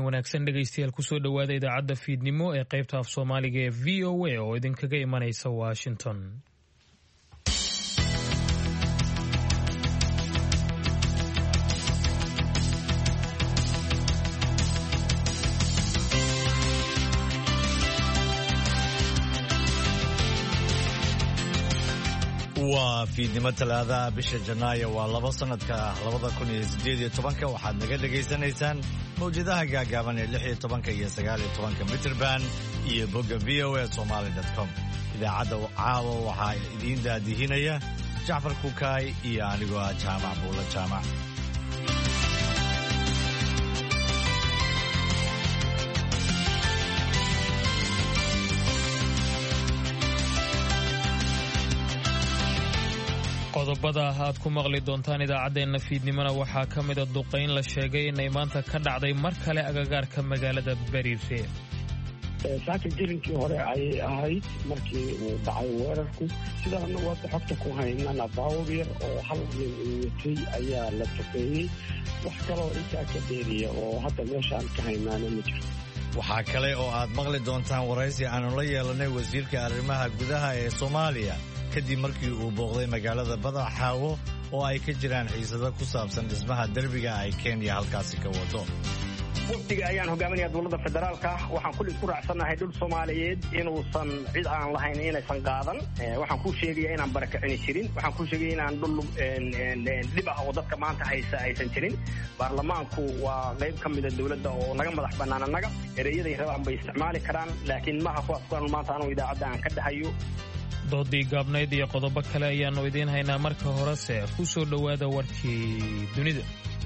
habeen wanaagsan dhegaystayaal kusoo dhowaada idaacadda fiidnimo ee qaybta af soomaaliga ee VOA oo idinkaga imanaysa Washington. waa fiidnimo talaada bisha Janaayo waa 2 sanadka 2018 waxaad naga dhageysanaysaan mawjadaha gaagaaban ee 16 iyo 19 Mitrband iyo bogga voasomali.com. idaacadda caawa waxaa idiin daadihinaya Jacfar Kukaay iyo anigoo Jaamac Buula Jaamac. qodobada aad ku maqli doontaan idaacadeena fiidnimona waxaa ka mid ah duqeyn la sheegay inay maanta ka dhacday mar kale agagaarka magaalada Bariire. saaka jirinkii hore ayay ahayd markii uu dhacay weerarku sidaana wada xogta ku haynana baawur yar oo hal nin watay ayaa la duqeeyey wax kaloo intaa ka dheeriya oo hadda meeshaan ka haynaana ma jirto. waxaa kale oo aad maqli doontaan waraysi aanu la yeelanay wasiirka arrimaha gudaha ee Soomaaliya kadib markii uu booqday magaalada Badaxaawo oo ay ka jiraan xiisado ku saabsan dhismaha derbiga ay Kenya halkaasi ka wado. waqtiga ayaan hogaaminaya dowladda federaalka waxaan kulli isku raacsanahay dhul Soomaaliyeed inuusan cid aan lahayn inaysan qaadan. waxaan ku sheegayaa inaan barakacin jirin, waxaan ku sheegayaa inaan dhul dib ah oo dadka maanta haysa aysan jirin. baarlamaanku waa qayb ka mid ah dowladda oo naga madax bannaan annaga ereyaday rabaan bay isticmaali karaan laakiin maaha kuwaas kuwan maanta anu idaacadda aan ka dhahayo. doodii gaabnayd iyo qodobo kale ayaannu idiin haynaa. marka horese ku soo dhowaada warkii dunida.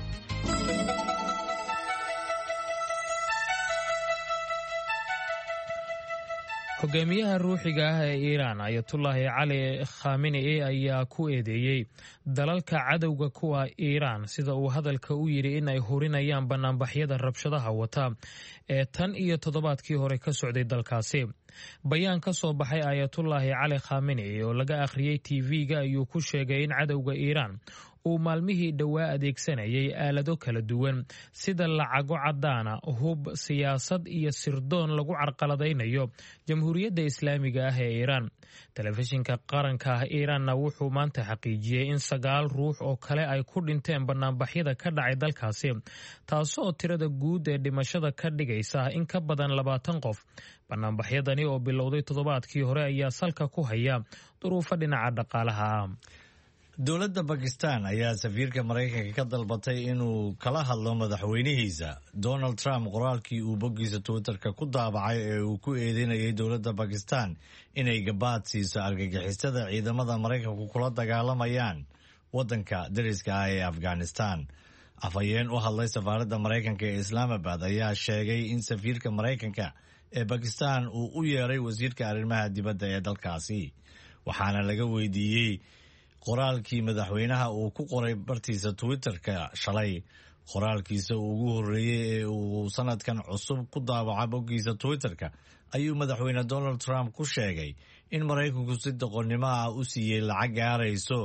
hogaamiyaha ruuxiga ah ee Iiraan Ayatollah Ali Khamenei ayaa ku eedeeyey dalalka cadowga kuwa Iiraan sida uu hadalka u yiri in ay hurinayaan banaanbaxyada rabshadaha wata ee tan iyo toddobaadkii hore ka socday dalkaasi. bayaan ka soo baxay Ayatollah Ali Khamenei oo laga akhriyay TV-ga ayuu ku sheegay in cadowga Iiraan uu maalmihii dhowaa adeegsanayay aalado kala duwan sida lacago caddaana, hub, siyaasad iyo sirdoon lagu carqaladaynayo jamhuuriyadda islaamiga ah ee Iiraan. telefishinka qaranka ah Iiraanna wuxuu maanta xaqiijiyey in 9 ruux oo kale ay ku dhinteen banaanbaxyada ka dhacay dalkaasi, taasoo tirada guud ee dhimashada ka dhigaysa in ka badan 20 qof. banaanbaxyadani oo bilowday toddobaadkii hore ayaa salka ku haya duruufo dhinaca dhaqaalaha ah. dowladda Pakistan ayaa safiirka Mareykanka ka dalbatay inuu kala hadlo madaxweynihiisa Donald Trump qoraalkii uu boggiisa Twitterka ku daabacay ee uu ku eedeynayay dowladda Pakistan inay gabaad siiso argagixisada ciidamada Mareykanku kula dagaalamayaan waddanka dariska ah ee Afghanistan. afhayeen u hadlay safaaradda Mareykanka ee Islamabad ayaa sheegay in safiirka Mareykanka ee Pakistan uu u yeeray wasiirka arrimaha dibadda ee dalkaasi, waxaana laga weydiiyey qoraalkii madaxweynaha uu ku qoray bartiisa Twitterka shalay. qoraalkiisa ugu horreeyay ee uu sanadkan cusub ku daabaca boggiisa Twitterka ayuu madaxweyne Donald Trump ku sheegay in Mareykanku si doqonnimo ah u siiyey lacag gaarayso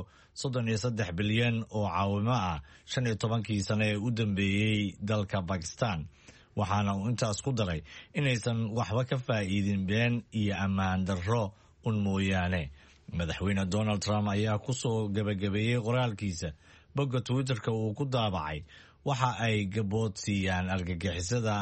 33 bilyan oo caawimo ah 15 sano ee u dambeeyey dalka Pakistan, waxaana uu intaas ku daray inaysan waxba ka faa'iidin been iyo ammaan darro un mooyaane. madaxweyne Donald Trump ayaa ku soo gabagabeeyey qoraalkiisa bogga Twitterka uu ku daabacay waxa ay gabood siiyaan argagixisada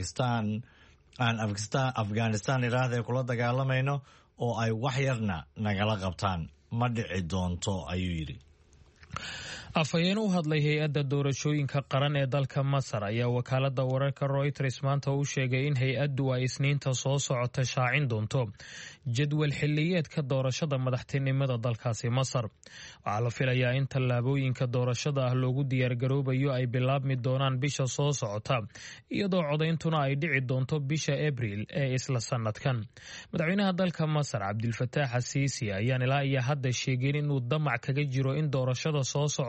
Afghanistan iraahday kula dagaalamayno oo ay wax yarna nagala qabtaan ma dhici doonto ayuu yidhi. afhayeen u hadlay hay-adda doorashooyinka qaran ee dalka Masar ayaa wakaaladda wararka Reuters maanta u sheegay in hay-addu ay Isniinta soo socota shaacin doonto jadwal xilliyeedka doorashada madaxtinimada dalkaasi Masar. waxaa la filayaa in tallaabooyinka doorashada ah loogu diyaargaroobayo ay bilaabmi doonaan bisha soo socota, iyadoo codayntuna ay dhici doonto bisha Abriil ee isla sanadkan. madaxweynaha dalka Masar Cabdilfataax Asiisi ayaan ilaa iyo hadda sheegin inuu damac kaga jiro in doorashada soo socota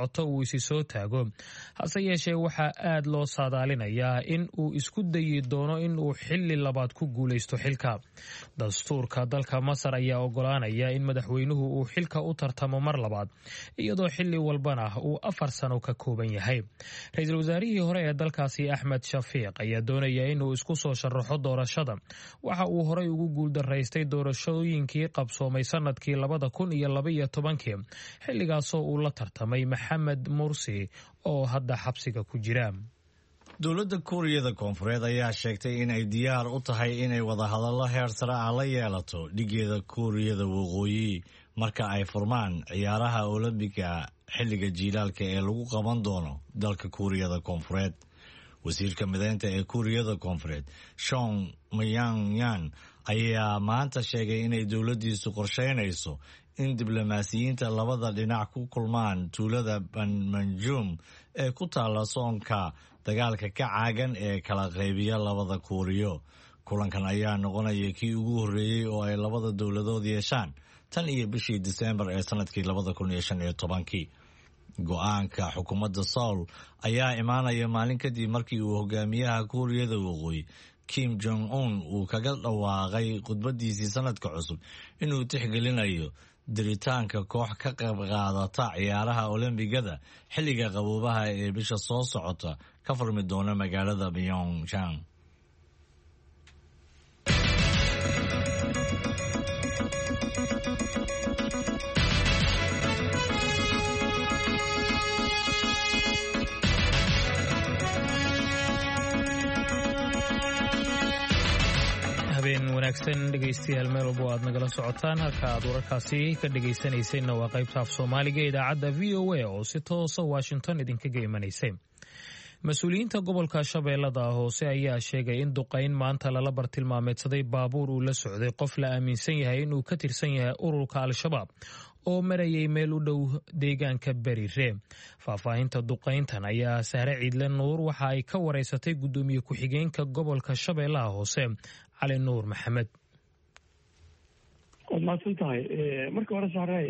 socota uu isi soo taago hase yeeshee waxaa aad loo saadaalinayaa in uu isku dayi doono in uu xilli labaad ku guulaysto xilka. dastuurka dalka Masar ayaa ogolaanaya in madaxweynuhu uu xilka u tartamo mar labaad iyadoo xilli walbana uu 4 sano ka kooban yahay. Ra'iisul wasaarihii hore ee dalkaasi Axmed Shafiiq ayaa doonaya inuu isku soo sharaxo doorashada. Waxa uu horey ugu guuldaraystay doorashooyinkii qabsoomay sanadkii 2012 xilligaasoo uu la tartamay Maxamed Mursi oo hadda xabsiga ku jira. dowladda Kuuriyada Koonfureed ayaa sheegtay in ay diyaar u tahay inay wadahadallo heer sare ah la yeelato dhigeeda Kuuriyada Waqooyi marka ay furmaan ciyaaraha Olympiga xilliga jiilaalka ee lagu qaban doono dalka Kuuriyada Koonfureed. wasiirka mideynta ee Kuuriyada Koonfureed Song Myung-yan ayaa maanta sheegay inay dowladdiisu qorsheynayso in diblomaasiyiinta labada dhinac ku kulmaan tuulada Banmanjum ee ku taala soonka dagaalka ka caagan ee kala qaybiya labada Kuuriyo. kulankan ayaa noqonaya kii ugu horreeyay oo ay labada dowladood yeeshaan tan iyo bishii Diseembar ee sanadkii 2015. go'aanka xukuumadda Seoul ayaa imaanaya maalin kadib markii uu hogaamiyaha Kuuriyada Waqooyi Kim Jong-un uu kaga dhawaaqay khudbadiisii sanadka cusub inuu tixgelinayo diritaanka koox ka qayb qaadata ciyaaraha Olombigada xilliga qaboobaha ee bisha soo socota ka furmi doona magaalada Pyeongchang. habeen wanaagsan dhegaystayaal meel walba aad nagala socotaan halka aad wararkaasi ka dhagaysanaysayna waa qaybta af Soomaaliga idaacadda VOA oo si toosa Washington idinkaga imanaysay. mas-uuliyiinta gobolka Shabeellada Hoose ayaa sheegay in duqayn maanta lala bartilmaameedsaday baabuur uu la socday qof la aaminsan yahay inuu ka tirsan yahay ururka Al-Shabaab oo marayay meel u dhow deegaanka Bariire. faahfaahinta duqayntan ayaa Sahre Ciidle Nuur waxa ay ka wareysatay gudoomiye ku-xigeenka gobolka Shabeellaha Hoose Cali Nuur Maxamed. maadsan tahay marka hore Sahre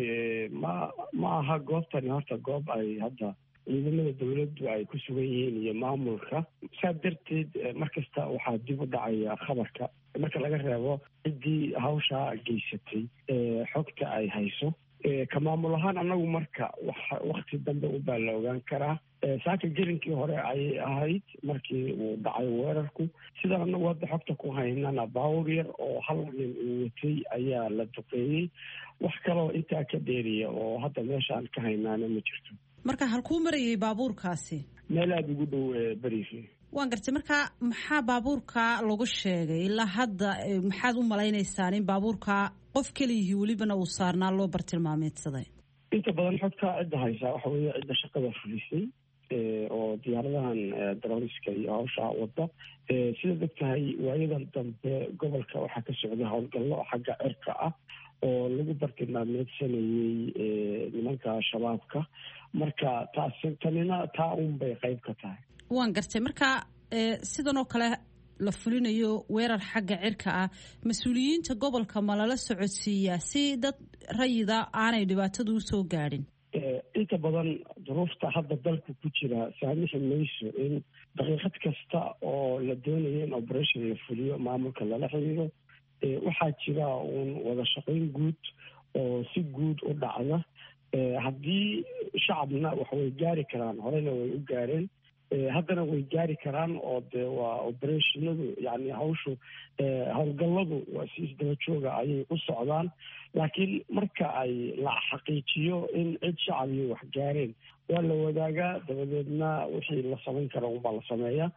ma aha goobtani horta goob ay hadda ciidamada dowladdu ay ku sugan yihiin iyo maamulka saa darteed markasta waxaa dib u dhacaya khabarka marka laga reebo ciddii hawshaa geysatay xogta ay hayso ka maamul ahaan annagu marka wakti dambe u baa la ogaan karaa. saaka gelinkii hore ayay ahayd markii uu dhacay weerarku sidaan annagu hadda xogta ku haynana baawur yar oo hal nin uu watay ayaa la duqeeyey. wax kaloo intaa ka dheeriya oo hadda meeshaan ka haynaana ma jirto. marka halkuu marayay baabuurkaasi? meel aada ugu dhow Bariire. waan gartay. marka maxaa baabuurka lagu sheegay ilaa hadda? maxaad u malaynaysaan in baabuurka qof keliyihii welibana uu saarnaa loo bartilmaameedsaday? inta badan xogtaa cidda haysaa waxa weeye cidda shaqada fulisay oo diyaaradahan daroniska iyo hawshaa wada. sidaad og tahay waayadan dambe gobolka waxaa ka socday howlgallo xagga cirka ah oo lagu bartilmaameedsanayey nimanka shabaabka. marka tanina taa un bay qayb ka tahay. waan gartay. marka sidan oo kale la fulinayo weerar xagga cirka ah, mas-uuliyiinta gobolka ma lala socodsiiyaa si dad rayida aanay dhibaatadu u soo gaadhin? inta badan duruufta hadda dalku ku jira saamixi mayso in daqiiqad kasta oo la doonayo in operation la fuliyo maamulka lala xiriiro. waxaa jira uun wada shaqayn guud oo si guud u dhacda. haddii shacabna wax way gaari karaan, horena way u gaareen, haddana way gaari karaan oo de waa operationadu yani hawshu howlgalladu waa si isdaba jooga ayay u socdaan. laakiin marka ay la xaqiijiyo in cid shacabiyo wax gaareen waa la wadaagaa, dabadeedna wixii la samayn karo unbaa la sameeyaa,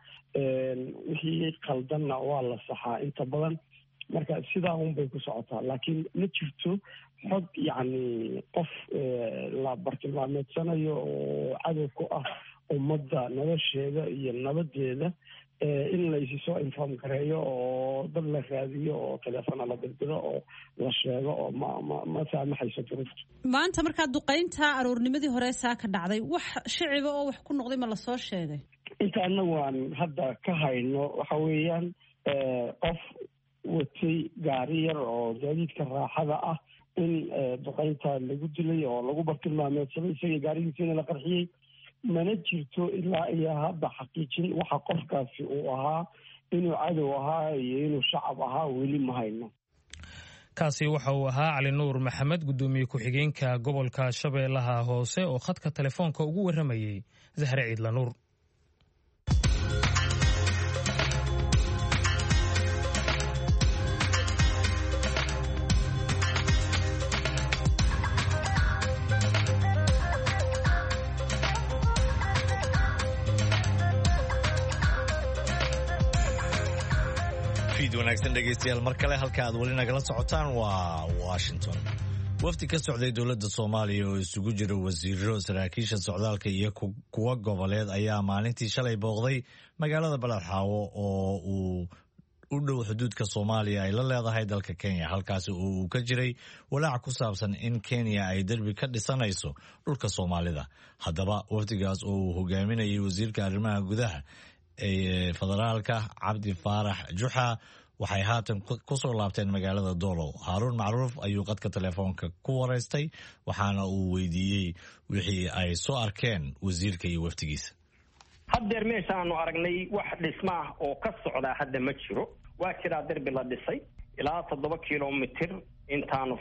wixii qaldanna waa la saxaa inta badan. marka sidaa un bay ku socotaa, laakiin ma jirto xog yacni qof la bartilmaameedsanayo oo cadow ku ah ummadda nolosheeda iyo nabadeeda in laysi soo inform gareeyo oo dad la raadiyo oo teleefona la dirdiro oo la sheego oo ma saamaxayso duruufta. maanta markaa duqaynta aroornimadii hore saa ka dhacday, wax shiciba oo wax ku noqday ma lasoo sheegay? inta anagu aan hadda ka hayno waxa weeyaan qof watay gaari yar oo gaadiidka raaxada ah in duqeynta lagu dilay oo lagu bartilmaameedsaday isaga gaarigiisina la qarxiyey. mana jirto ilaa iyo hadda xaqiijin waxa qofkaasi uu ahaa, inuu cadow ahaa iyo inuu shacab ahaa, weli ma hayno. kaasi waxa uu ahaa Cali Nuur Maxamed, gudoomiye ku-xigeenka gobolka Shabeellaha Hoose oo khadka telefoonka ugu waramayay Zahra Ciidla Nuur. wanaagsan dhegeystayaal, mar kale halka aad weli nagala socotaan waa Washington. wafdi ka socday dowladda Soomaaliya oo isugu jira wasiiro, saraakiisha socdaalka iyo kuwa goboleed ayaa maalintii shalay booqday magaalada Baladxaawo oo uu u dhow xuduudka Soomaaliya ay la leedahay dalka Kenya, halkaas oo uu ka jiray walaac ku saabsan in Kenya ay darbi ka dhisanayso dhulka Soomaalida. Haddaba wafdigaas oo uu hogaaminayay wasiirka arrimaha gudaha ee federaalka Cabdi Faarax Juxa waxay haatan ku soo laabteen magaalada Doolow. Haaruun Macruuf ayuu qadka telefoonka ku wareystay, waxaana uu weydiiyey wixii ay soo arkeen wasiirka iyo wafdigiisa. haddeer meeshaanu aragnay wax dhisma ah oo ka socdaa hadda ma jiro. waa jiraa derbi la dhisay ilaa 7 kilomitir intaanu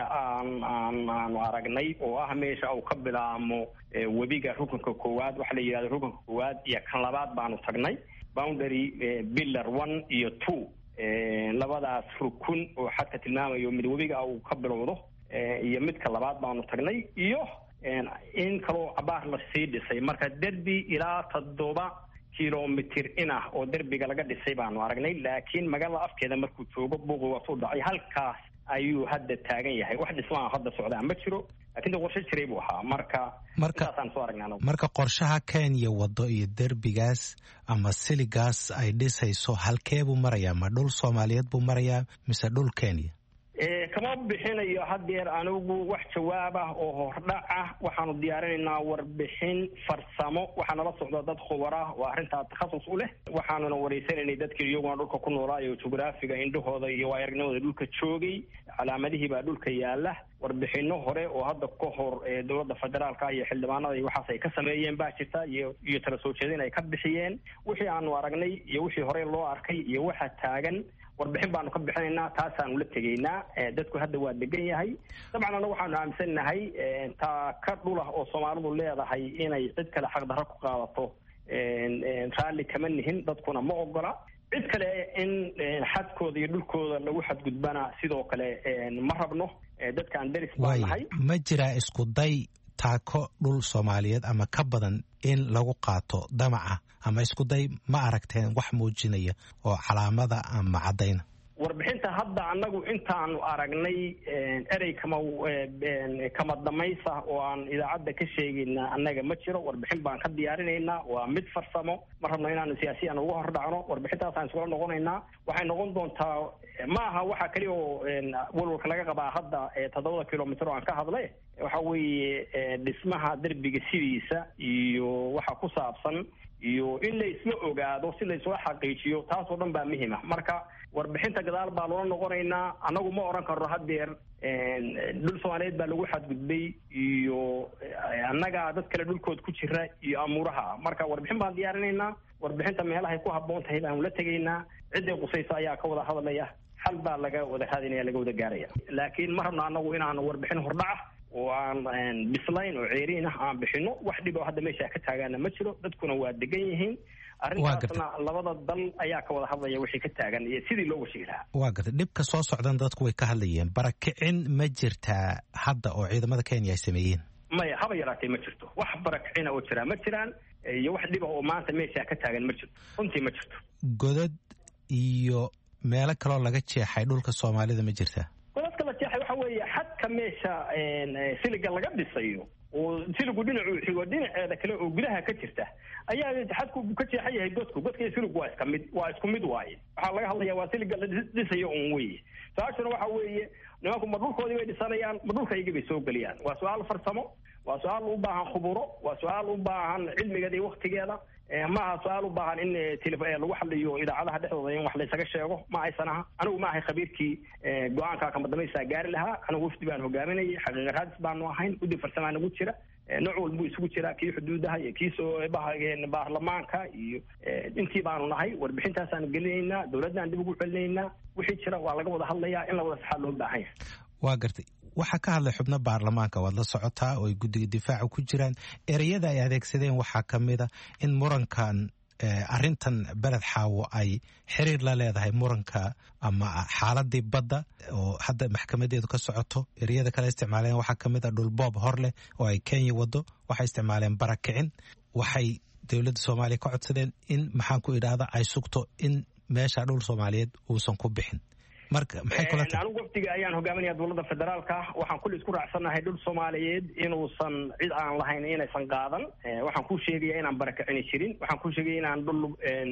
aanu aragnay oo ah meesha uu ka bilaamo webiga rukunka koowaad, waxa la yiraahdo rukunka koowaad iyo kan labaad baanu tagnay. boundary pillar 1 iyo 2 labadaas rukun oo xadka tilmaamayo mid webiga uu ka bilowdo iyo midka labaad baanu tagnay, iyo in kaloo cabaar la sii dhisay. marka derbi ilaa 7 kilomitir oo derbiga laga dhisay baanu aragnay, laakiin magaalada afkeeda markuu joogo buuqi waa soo dhacay. halkaas ayuu hadda taagan yahay. wax dhismaha hadda socdaa ma jiro, laakiin qorshe jiray buu ahaa. markaasaan soo aragnaa. marka qorshaha Kenya wado iyo derbigaas ama siligaas ay dhisayso halkee buu marayaa? ma dhul Soomaaliyeed buu marayaa mise dhul Kenya? kama bixinayo haddeer anigu wax jawaab ah oo hordhac ah. waxaanu diyaarinaynaa warbixin farsamo, waxaana la socda dad khubara oo arrintaa takhasus u leh. waxaanuna wareysanaynay dadkii iyaguna dhulka ku noolaa iyo jugraafiga indhahooda iyo aragnimada dhulka joogay. calaamadihii baa dhulka yaala. warbixino hore oo hadda ka hor dowladda federaalka iyo xildhibaanada iyo waxaas ay ka sameeyeen baa jirta, iyo tala soo jeedin ay ka bixiyeen. wixii aanu aragnay iyo wixii hore loo arkay iyo waxa taagan warbixin baanu ka bixinaynaa. taasaanu la tegaynaa. dadku hadda waa degan yahay. dabcan anagu waxaanu aaminsannahay taa ka dhulah oo Soomaalidu leedahay inay cid kale xaqdarro ku qaadato raalli kama nihin, dadkuna ma ogola. cid kale in xadkooda iyo dhulkooda lagu xadgudbana sidoo kale ma rabno. dadkaan deris baan nahay. ma jiraa isku day taako dhul Soomaaliyeed ama ka badan in lagu qaato damaca, ama isku day ma aragteen wax muujinaya oo calaamada ama caddayna? warbixinta hadda anagu intaanu aragnay erey kama damaysa oo aan idaacadda ka sheegayna annaga ma jiro. warbixin baan ka diyaarinaynaa, waa mid farsamo. ma rabno inaanu siyaasiyan uga hordhacno. warbixintaasaan iskula noqonaynaa. waxay noqon doontaa ma aha waxa kaliya oo walwalka laga qabaa hadda 7 kilomitir oo aan ka hadlay. waxa weeye dhismaha derbiga sidiisa iyo waxa ku saabsan iyo in la isla ogaado si la isla xaqiijiyo, taasoo dhan baa muhiim ah. marka warbixinta gadaal baa loola noqonaynaa. anagu ma oran karno haddeer dhul Soomaaliyeed baa lagu xadgudbay iyo annaga dad kale dhulkood ku jira iyo amuuraha. marka warbixin baan diyaarinaynaa. warbixinta meelahay ku habboon tahay baanu la tegaynaa. cidday qusayso ayaa ka wada hadlaya. xal baa laga wada raadinaya, laga wada gaaraya. laakiin ma rabno anagu inaanu warbixin hordhaca oo aan bislayn oo ceeriin ah aan bixino. wax dhib oo hadda meesha ka taagaana ma jiro. dadkuna waa degan yihiin. arrintaasna labada dal ayaa ka wada hadlaya wixii ka taagan iyo sidii loo washigi lahaa. waa gartay. dhibka soo socdan dadku way ka hadlayeen. barakicin ma jirtaa hadda oo ciidamada Kenya ay sameeyeen? maya, haba yaraatee ma jirto. wax barakicina oo jiraa ma jiraan, iyo wax dhiba oo maanta meesha ka taagan ma jirto. runtii ma jirto. godad iyo meelo kaloo laga jeexay dhulka Soomaalida ma jirtaa? godadka la jeexay waxa weeye xadka meesha siliga laga dhisayo oo siligu dhinacu xigo dhinaceeda kale oo gudaha ka jirta ayaa xadku ka jeexan yahay godku. godka siligu waa isku mid waaye. waxaa laga hadlayaa waa siliga la dhisayo un weeye. su-aashuna waxa weeye nimanku ma dhulkoodii bay dhisanayaan, ma dhulkaygii bay soo geliyaan? waa su-aal farsamo, waa su-aal u baahan khuburo, waa su-aal u baahan cilmigeeda iyo waktigeeda. maaha su-aal u baahan in lagu hadlayo idaacadaha dhexdooda in wax laysaga sheego ma aysan aha anigu maahay khabiirkii go-aanka kamadambaysaa gaari lahaa anigu wafdi baan hogaaminayay xaqiiqa raadis baanu ahayn guddi farsamaa nagu jira nooc walba buu isugu jiraa kii xuduudaha iyo kii baarlamaanka iyo intii baanu nahay warbixintaasaanu gelinaynaa dowladnaan dib ugu celinaynaa wixii jira waa laga wada hadlayaa in la wada saxaa loo baahan yahay. waa gartay waxaa ka hadlay xubno baarlamaanka waad la socotaa oo ay guddiga difaaca ku jiraan ereyada ay adeegsadeen waxaa ka mid a in murankan arrintan beled xaawo ay xiriir la leedahay muranka ama xaaladii badda oo hadda maxkamadeedu ka socoto ereyada kale isticmaaleen waxaa ka mid a dhulboob hor leh oo ay Kenya wado waxay isticmaaleen barakicin waxay dowladda Soomaaliya ka codsadeen in maxaan ku idhaahdaa ay sugto in meesha dhul Soomaaliyeed uusan ku bixin. marka maxay kula tahay anigu wafdiga ayaan hogaaminaya dowladda federaalka waxaan kulli isku raacsanahay dhul Soomaaliyeed inuusan cid aan lahayn inaysan qaadan waxaan ku sheegaya inaan barakicin jirin waxaan ku sheegaya inaan dhul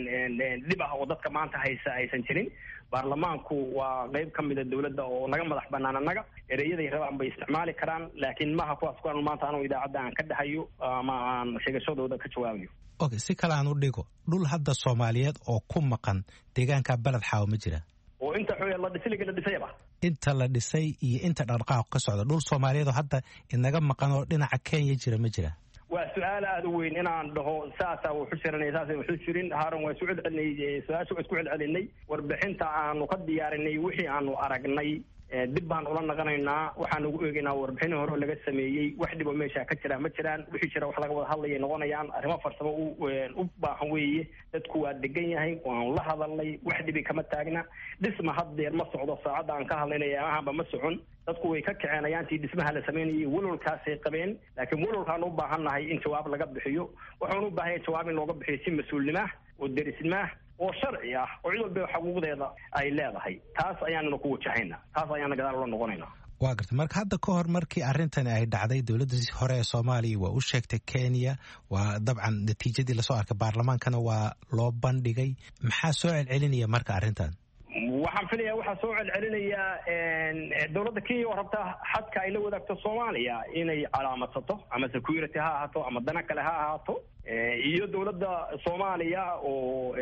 dib ah oo dadka maanta haysa aysan jirin baarlamaanku waa qayb ka mid ah dowladda oo naga madax banaan anaga ereyaday rabaan bay isticmaali karaan laakiin maaha kuwaas ku aan maanta anigu idaacadda aan ka dhahayo ama aan sheegashadooda ka jawaabayo. okay si kale aan u dhigo dhul hadda Soomaaliyeed oo ku maqan deegaanka beled xaawo ma jira oo inta la dhisayba inta la dhisay iyo inta dhaqdhaqaaq ka socda dhul Soomaaliyeed oo hadda inaga maqan oo dhinaca Kenya jira ma jira. waa su'aal aad u weyn inaan dhaho saasa wuxuu xiranay saasa wuxuu jirin haaran waa su'aal celinay su'aashu isku celinay warbixinta aanu ka diyaarinay wixii aanu aragnay dib baan ula naqanaynaa waxaan ugu eegaynaa warbixin hore laga sameeyay wax dhibo meesha ka jira ma jiraan wixii jira wax laga wada hadlay noqonayaan arrimo farsamo u baahan weeye dadku waa degan yahay waan la hadalnay wax dhibi kama taagna dhisma haddeer ma socdo saacada aan ka hadlaynay ahaba ma socon dadku way ka kicinayaantii dhismaha la sameeyay walolkaasay qabeen laakiin walolkaan u baahannahay in jawaab laga bixiyo waxaan u baahanay jawaab in looga bixiyo si mas'uulnimo oo derisnimo oo sharci ah oo cid walba xuquuqdeeda ay leedahay taas ayaanuna ku wajahaynaa taas ayaana gadaal ula noqonaynaa. waa gartay marka hadda ka hor markii arrintani ay dhacday dowladda hore ee Soomaaliya waa u sheegtay Kenya waa dabcan natiijadii la soo arkay baarlamaankana waa loo bandhigay maxaa soo celcelinaya marka arrintan waxaan filayaa waxaa soo celcelinaya dowladda Kenya oo rabta xadka ay la wadaagto Soomaaliya inay calaamadsato ama security ha ahaato ama dana kale ha ahaato iyo dowladda Soomaaliya oo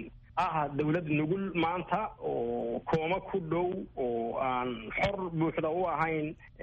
dowlad nugul maanta oo kooma ku dhow oo aan xor buuxda u ahayn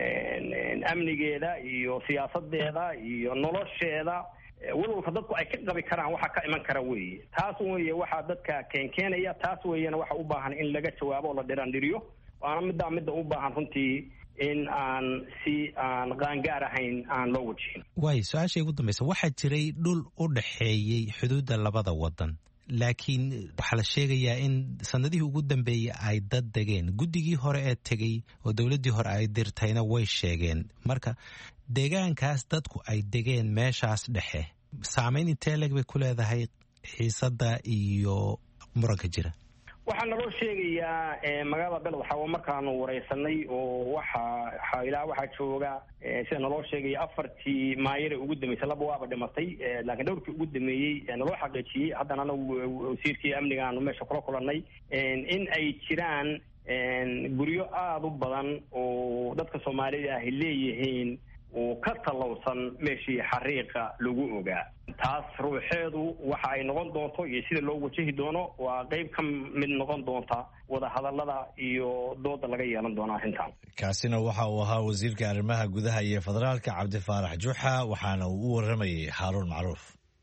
amnigeeda iyo siyaasadeeda iyo nolosheeda walwalka dadku ay ka qabi karaan waxa ka iman kara weeye taas weeye waxa dadka keenaya taas weeyana waxa u baahan in laga jawaabo oo la dhirandhiriyo waana midda u baahan runtii in aan si aan qaangaar ahayn aan loo wajihin. way su-aasha ugu dambaysa waxaa jiray dhul u dhaxeeyey xuduudda labada wadan laakiin waxaa la sheegayaa in sanadihii ugu dambeeyey ay dad degeen guddigii hore ee tegey oo dowladdii hore ay dirtayna way sheegeen marka deegaankaas dadku ay degeen meeshaas dhexe saamayn intee leeg bay ku leedahay xiisadda iyo muranka jira. waxaa naloo sheegayaa magaalada beled xaawo markaanu wareysanay oo waxaa jooga sida naloo sheegaya 4 maayire ugu dambeysay laba waaba dhimatay laakiin dhowrkii ugu dambeeyey naloo xaqiijiyey haddana anagu wasiirkii amniga aanu meesha kula kulanay in ay jiraan guryo aada u badan oo dadka Soomaalida ah leeyihiin oo ka talowsan meeshii xariiqa lagu ogaa taas ruuxeedu waxa ay noqon doonto iyo sida loo wajahi doono waa qayb ka mid noqon doonta wada hadallada iyo dooda laga yeelan doona arrintan. kaasina waxa uu ahaa wasiirka arrimaha gudaha iyo federaalka Cabdi Faarax Juxa waxaana uu u waramayay Haaruun Macruuf.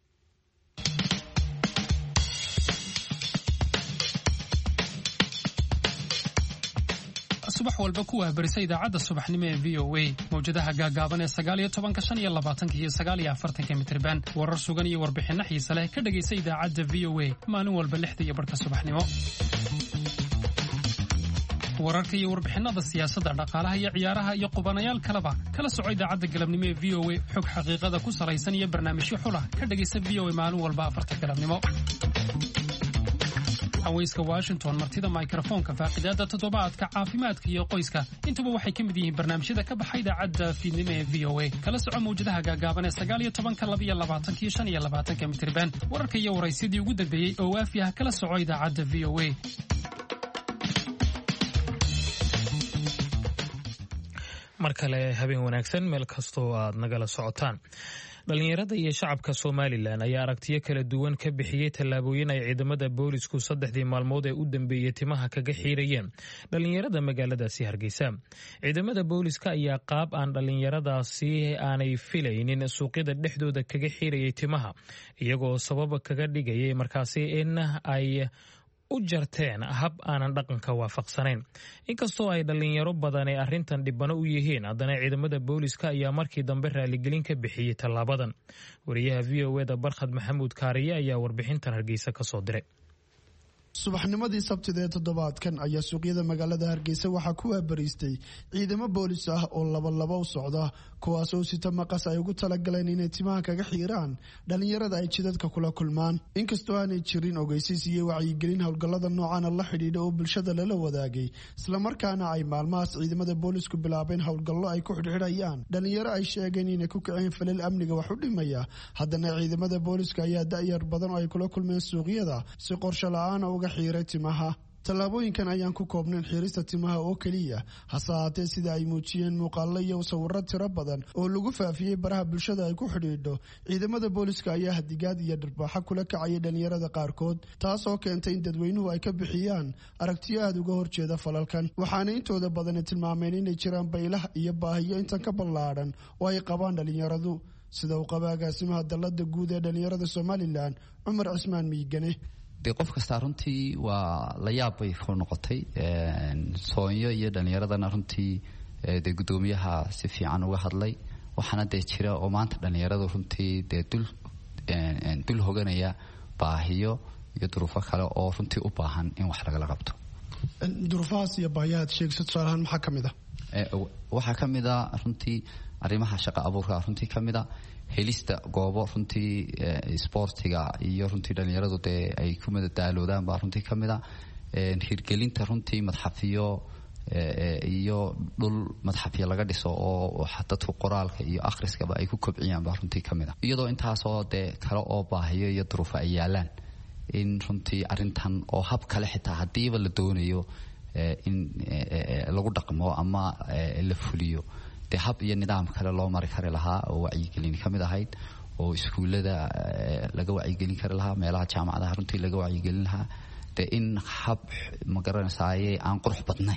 subax walba ku wahbarisa idaacadda subaxnimo ee VOA mawjadaha gaagaaban ee 19 iyo 49 mitirban warar sugan iyo warbixinno xiiso leh ka dhagaysa idaacadda VOA maalin walba 6:00 subaxnimo. wararka iyo warbixinada siyaasadda dhaqaalaha iyo ciyaaraha iyo qubanayaal kaleba kala soco idaacadda galabnimo ee VOA xog xaqiiqada ku salaysan iyo barnaamijyo xul ah ka dhagaysa VOA maalin walba 4 galabnimo. haweyska Washington martida microphone-ka faaqidaada toddobaadka caafimaadka iyo qoyska intuba waxay ka mid yihiin barnaamijyada ka baxay idaacadda fiidnimo ee VOA kala soco mawjadaha gaagaaban ee 19 iyo 25 mitirban wararka iyo waraysidii ugu dambeeyay oo waafi ah kala soco idaacadda VOA. mar kale habeen wanaagsan meel kastoo aad nagala socotaan dhalinyarada iyo shacabka somalilan ayaa aragtiyo kala duwan ka bixiyey tallaabooyin ay ciidamada boolisku 3 maalmood ee u dambeeyey timaha kaga xiirayeen dhalinyarada magaaladaasi Hargeysa. Ciidamada booliska ayaa qaab aan dhalinyaradaasi aanay filaynin suuqyada dhexdooda kaga xiirayay timaha, iyagoo sabab kaga dhigayay markaasi in ay u jarteen hab aanan dhaqanka waafaqsanayn. Inkastoo ay dhalinyaro badan ee arrintan dhibano u yihiin, haddana ciidamada booliska ayaa markii dambe raaligelin ka bixiyey tallaabadan. Wariyaha VOA-da Barkhad Maxamuud Kaariye ayaa warbixintan Hargeysa ka soo diray. subaxnimadii sabtida ee toddobaadkan ayaa suuqyada magaalada Hargeysa waxaa ku waabariistay ciidamo boolis ah oo laba u socda, kuwaas oo sita maqas ay ugu talagaleen inay timaha kaga xiiraan dhalinyarada ay jidadka kula kulmaan. Inkastoo aanay jirin ogeysiis iyo wacyigelin howlgallada noocan la xidhiidha oo bulshada lala wadaagay, islamarkaana ay maalmahaas ciidamada boolisku bilaabeen howlgallo ay ku xidhxidhayaan dhalinyaro ay sheegeen inay ku kaceen falal amniga wax u dhimaya. Haddana ciidamada booliska ayaa da'yar badan oo ay kula kulmeen suuqyada si qorshe la'aan uga xiiray timaha. Tallaabooyinkan ayaan ku koobnayn xiirista timaha oo keliya, hase haatee sida ay muujiyeen muuqaallo iyo sawirro tiro badan oo lagu faafiyey baraha bulshada ay ku xidhiidho, ciidamada booliska ayaa hadigaad iyo dharbaaxo kula kacayay dhalinyarada qaarkood, taas oo keentay in dadweynuhu ay ka bixiyaan aragtiyo aada uga horjeeda falalkan. Waxaana intooda badani tilmaameen inay jiraan baylah iyo baahiyo intan ka ballaadhan oo ay qabaan dhalinyaradu, sida uu qaba agaasimaha dallada guud ee dhalinyarada Somalilan Cumar Cismaan Miigane. qof kasta runtii waa la yaab bay ku noqotay soonyo iyo dhalinyaradana runtii gudoomiyaha si fiican uga hadlay, waxaana jira oo maanta dhalinyaradu runtii dul hoganaya baahiyo iyo duruufo kale oo runtii u baahan in wax lagala qabto. duruufahaas iyo baahiyaha sheegso tusaalahaan maxaa kamid ah? waxaa kamid ah runtii arrimaha shaqo abuurka runtii kamid ah helista goobo runtii sportiga iyo runtii dhalinyaradu ay ku madadaaloodaan baa runtii kamid ah hirgelinta runtii madxafiyo iyo dhul madxafyo laga dhiso oo dadku qoraalka iyo akhriskaba ay ku kobciyaan baa runtii kamid ah, iyadoo intaasoo kale oo baahiyo iyo duruufo ay yaalaan in runtii arrintan oo hab kale xitaa haddiiba la doonayo in lagu dhaqmo ama la fuliyo hab iyo nidaam kale loo mari kari lahaa oo wacyigelin ka mid ahayd, oo iskuullada laga wacyigelin kari lahaa, meelaha jaamacadaha runtii laga wacyigelin lahaa, in hab magaranaysaye aan qurux badnayn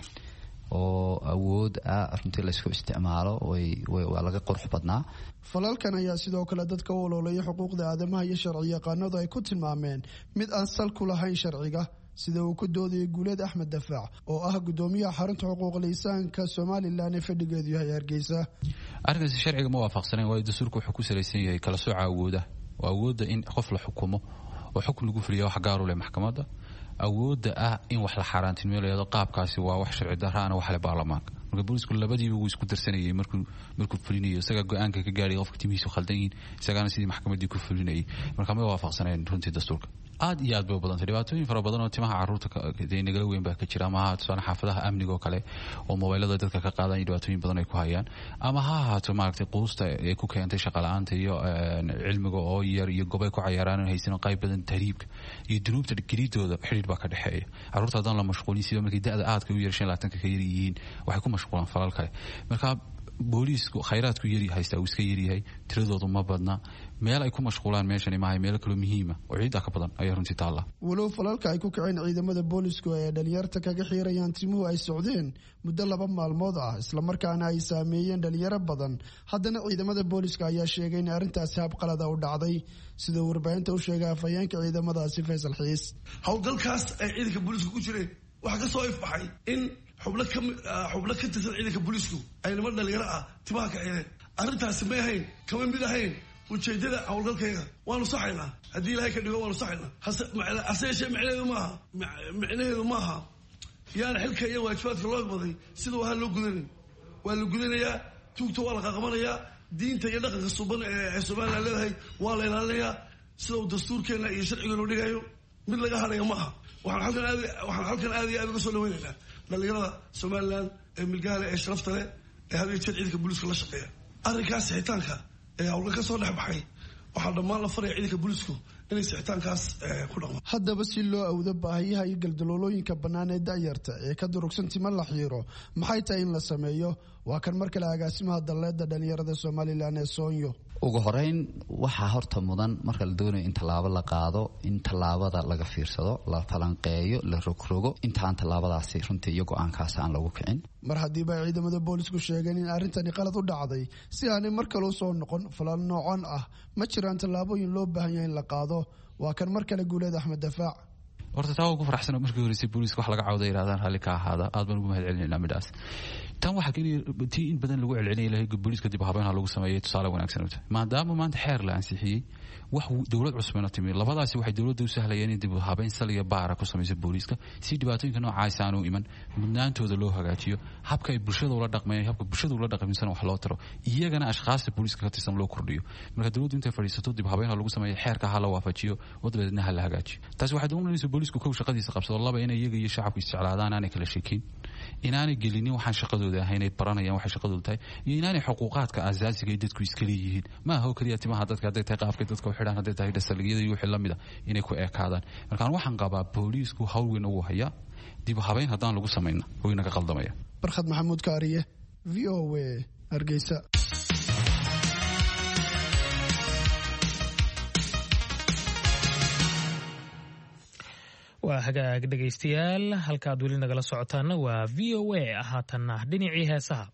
oo awood runtii laysku isticmaalo waa laga qurux badnaa. falalkan ayaa sidoo kale dadka u ololeeya xuquuqda aadamaha iyo sharci yaqaanadu ay ku tilmaameen mid aan sal ku lahayn sharciga, sida uu ku doodayay Guuleed Axmed Dafaac oo ah gudoomiyaha xarunta xuquuqul insaanka Somaliland ee fadhigeedu yahay Hargeysa. arrinkaasi sharciga ma waafaqsanayn, waayo dastuurku wuxuu ku salaysan yahay kala sooca awoodda in qof la xukumo oo xukun lagu fuliyo wax gaar u leh maxkamadda, awoodda in wax la xaaraantinimeeyo qaabkaasi waa wax sharci darraana wax leh baarlamaanka. marka boolisku labadiiba wuu isku darsanayay markuu fulinayo, isaga go'aanka ka gaaray qofka timihiisu khaldan yihiin, isagaana sidii maxkamaddii ku fulinayay. marka ma waafaqsanayn runtii dastuurka. aad iyo aad bay u badantay dhibaatooyin fara badan oo timaha caruurta nagala weyn baa ka jira, ama ha tusaale xaafadaha amniga oo kale oo mobaylada dadka ka qaadan iyo dhibaatooyin badan ay ku hayaan, ama ha ahaato maaragtay quusta ee ku keentay shaqala-aanta iyo cilmiga oo yar iyo gobay ku cayaaraan haysan qayb badan tahriibka iyo dunuubta geliidooda xidhiidh baa ka dhexeeya. caruurta haddaan la mashquulin sida markay da-da aadka u yar 25 ka yar yihiin waxay ku mashquulaan falal kale. marka booliisku khayraadku yari haystaa uu iska yaryahay, tiradoodu ma badna, meel ay ku mashquulaan meeshani maahay, meelo kaloo muhiima oo ciidda ka badan ayaa runtii taalla. walow falalka ay ku kaceen ciidamada boolisku ee dhalinyarta kaga xiirayaan timuhu ay socdeen muddo 2 maalmood ah, islamarkaana ay saameeyeen dhalinyaro badan, haddana ciidamada booliska ayaa sheegay in arrintaasi hab qalada u dhacday, sida warbaahinta u sheegay afhayeenka ciidamadaasi Faysal Xiis. howlgalkaas ay ciidanka booliska ku jireen waxaa ka soo ifbaxay in xubno ka tirsan ciidanka booliisku ay niman dhalinyaro timaha ka xireen. arrintaasi may ahayn, kama mid ahayn ujeedada howlgalkayga. waanu saxaynaa, haddii ilaahay ka dhigo waanu saxaynaa, hase yeeshee micnaheedu maaha yaana xilka iyo waajibaadka loo baday sida wahaa loo gudanin. waa la gudanayaa, tuugta waa la qaqabanayaa, diinta iyo dhaqanka suban ee Somaliland leedahay waa la ilaalinayaa sida uu dastuurkeena iyo sharcigeenu dhigayo, mid laga hadhaya maaha. waxaan halkan aad iyo aad uga soo dhaweynaynaa dhalinyarada Somaliland ee milgaale ee sharafta leh ee had iyo jeer ciidanka booliiska la shaqeeya. arrinkaas xitaanka ee howlgal ka soo dhex baxay waxaa dhammaan la faraya ciidanka booliisku inay sixitaankaas ku dhaqmaan. haddaba si loo awdo baahiyaha iyo galdaloolooyinka bannaan ee da'yarta ee ka durugsan tima la xiiro maxay tahay in la sameeyo? waa kan mar kale agaasimaha daleeda dhalinyarada Somaliland ee Soonyo. ugu horeyn waxaa horta mudan marka la doonayo in tallaabo la qaado in tallaabada laga fiirsado, la falanqeeyo, la rogrogo intaan tallaabadaasi runtii iyo go'aankaas aan lagu kicin. mar haddiiba ciidamada boolisku sheegeen in arrintani qalad u dhacday si aanay mar kale u soo noqon falan noocan ah, ma jiraan tallaabooyin loo baahan yahay in la qaado? waa kan mar kale Guuleed Axmed Dafaac. horta taa ugu faraxsan markii horeysay booliiska wax laga cawday yiraahdaan hali ka ahaada aad baan ugu mahadcelinaynaa midhaas. tan waxa kaliya tii in badan lagu celcelinay lahayd booliiska dib habeyn lagu sameeyay tusaale wanaagsan u tahay maadaama maanta xeer la ansixiyay wax dawlad cusubna timi labadaasi waxay dawladda u sahlayeen in dib habeyn saliya baara ku sameeyay booliiska si dhibaatooyinka noocaas aan u iman mudnaantooda loo hagaajiyo habka ay bulshada ula dhaqmayaan habka bulshada ula dhaqmaysan wax loo taro iyagana ashqaasta booliiska ka tirsan loo kordhiyo marka dawladdu intay fadhiisato dib habeyn lagu sameeyay xeerka hala waafajiyo wadadna hala hagaajiyo taasi waxay doonaysaa booliisku ka shaqadiisa qabsado laba inay iyaga iyo shacabku isticlaadaan aanay kala sheekin inaanay gelinin waxaan shaqadooda ahayn ay baranayaan waxay shaqadooda tahay iyo inaanay xuquuqaadka asaasiga ay dadku iska leeyihiin ma aha oo kaliya timaha dadka hadday tahay qaafka dadka u xidhaan hadday tahay dhasaliyada iyo wixii lamida inay ku eekaadaan markaan waxaan qabaa booliisku hawl weyn ugu haya dib habeyn haddaan lagu samayna way naga qaldamaya. Barkhad Maxamuud Kaariye, VOA, Hargeysa. waa hagaag dhegaystayaal halkaad weli nagala socotaana waa VOA haatanna dhinacii heesaha.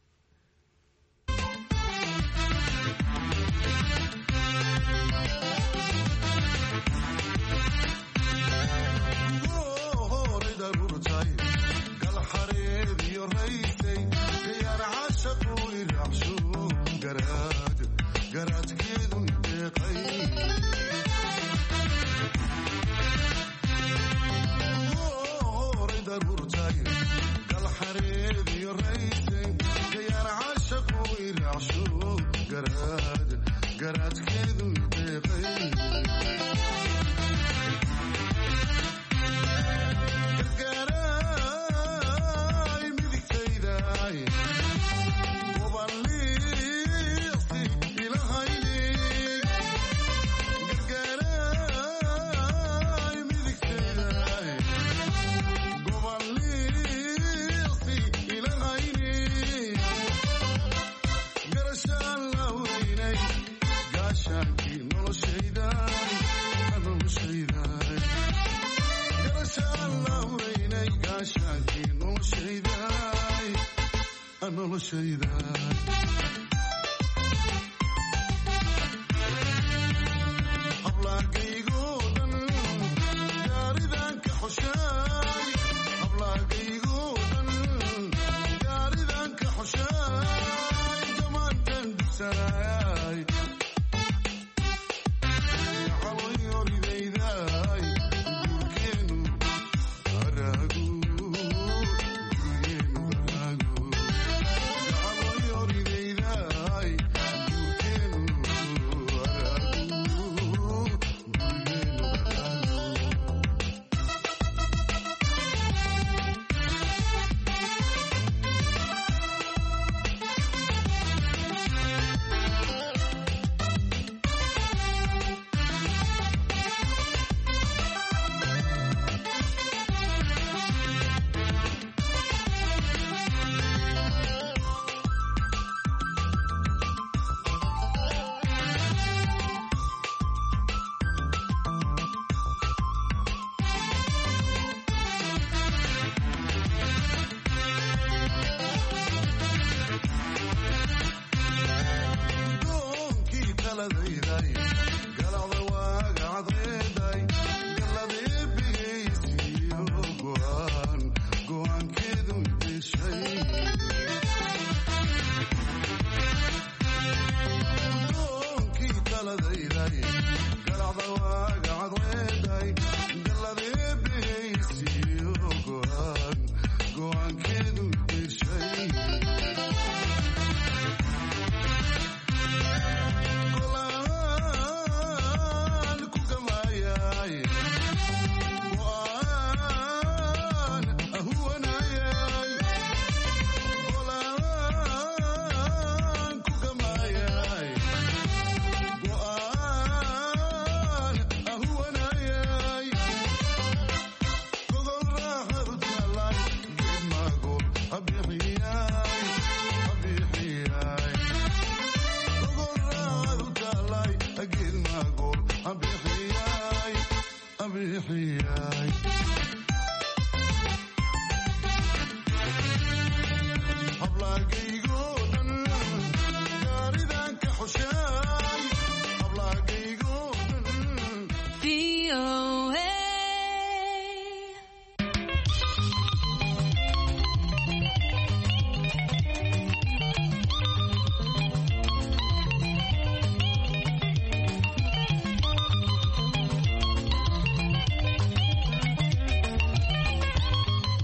Holiday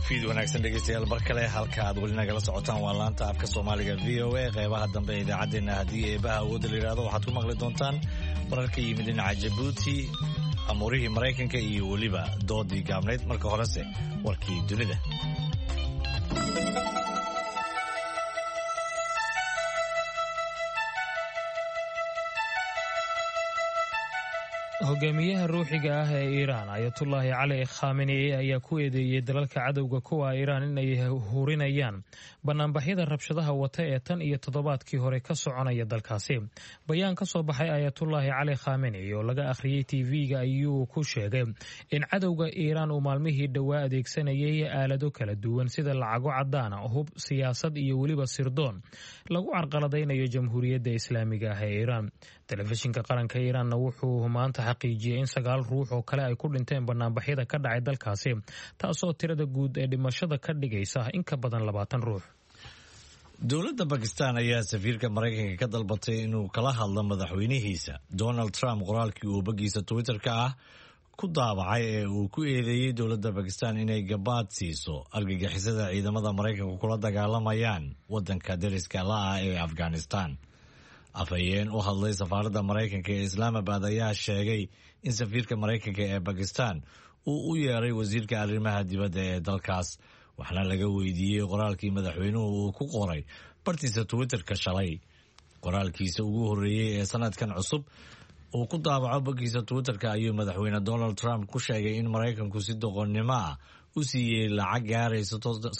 fiid wanaagsan dhegeystayaal mar kale halka aad weli nagala socotaan waa laanta afka Soomaaliga VOA qeybaha dambe ee idaacadeena haddii eebaha awoodda la yiraahdo waxaad ku maqli doontaan wararka yimid dhinaca Djibouti amuurihii Mareykanka iyo weliba doodii gaabneyd marka horese warkii dunida hogaamiyaha ruuxiga ah ee Iiraan Ayatullaahi Cali Khamenei ayaa ku eedeeyay dalalka cadowga kuwa Iiraan inay hurinayaan banaanbaxyada rabshadaha wata ee tan iyo toddobaadkii hore ka soconaya dalkaasi. Bayaan ka soo baxay Ayatullaahi Cali Khamenei oo laga akhriyay TV-ga ayuu ku sheegay in cadowga Iiraan uu maalmihii dhawaa adeegsanayay aalado kala duwan sida lacago cadaan ah, hub, siyaasad iyo weliba sirdoon lagu carqaladaynayo Jamhuuriyadda Islaamiga ah ee Iiraan. Telefishinka qaranka Iiraanna wuxuu maanta xaqiijiyay in 9 ruux oo kale ay ku dhinteen banaanbaxyada ka dhacay dalkaasi, taasoo tirada guud ee dhimashada ka dhigaysa in ka badan 20 ruux. Dowladda Pakistan ayaa safiirka Mareykanka ka dalbatay inuu kala hadlo madaxweynihiisa Donald Trump qoraalkii uu boggiisa Twitter-ka ah ku daabacay ee uu ku eedeeyay dowladda Pakistan inay gabaad siiso argagixisada ciidamada Mareykanka kula dagaalamayaan wadanka deriska la ah ee Afghanistan. afhayeen u hadlay safaaradda Mareykanka ee Islamabad ayaa sheegay in safiirka Mareykanka ee Pakistan uu u yeeray wasiirka arrimaha dibadda ee dalkaas, waxaana laga weydiiyey qoraalkii madaxweynuhu uu ku qoray bartiisa Twitter-ka shalay. Qoraalkiisa ugu horreeyay ee sanadkan cusub uu ku daabaco boggiisa Twitter-ka ayuu madaxweyne Donald Trump ku sheegay in Mareykanku si doqonnimo ah u siiyey lacag gaaraysa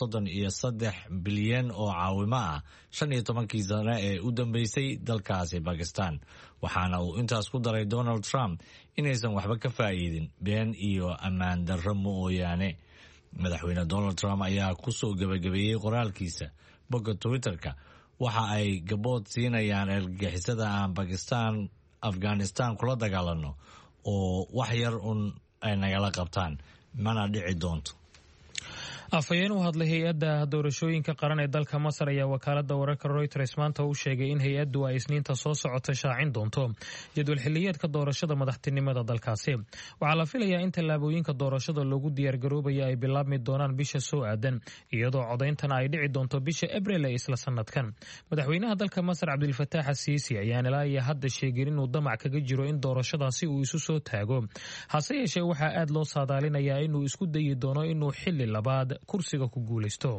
33 bilyan oo caawimo ah 15 sano ee u dambeysay dalkaasi Pakistan, waxaana uu intaas ku daray Donald Trump inaysan waxba ka faa'iidin been iyo ammaan darro mooyaane. Madaxweyne Donald Trump ayaa ku soo gabagabeeyey qoraalkiisa bogga Twitter-ka waxa ay gabood siinayaan argagixisada aan Afghanistan kula dagaalano oo wax yar un ay nagala qabtaan, mana dhici doonto. afhayeen u hadlay hay-adda doorashooyinka qaran ee dalka Masar ayaa wakaaladda wararka Reuters maanta u sheegay in hay-addu ay Isniinta soo socota shaacin doonto jadwal xilliyeedka doorashada madaxtinimada dalkaasi. Waxaa la filayaa in tallaabooyinka doorashada loogu diyaargaroobaya ay bilaabmi doonaan bisha soo aadan, iyadoo codayntana ay dhici doonto bisha Abriil ee isla sanadkan. Madaxweynaha dalka Masar Cabdilfataax Asiisi ayaan ilaa iyo hadda sheegin inuu damac kaga jiro in doorashadaasi uu isu soo taago. Hase yeeshee waxaa aad loo saadaalinayaa inuu isku dayi doono inuu xilli labaad kursiga ku guulaysto.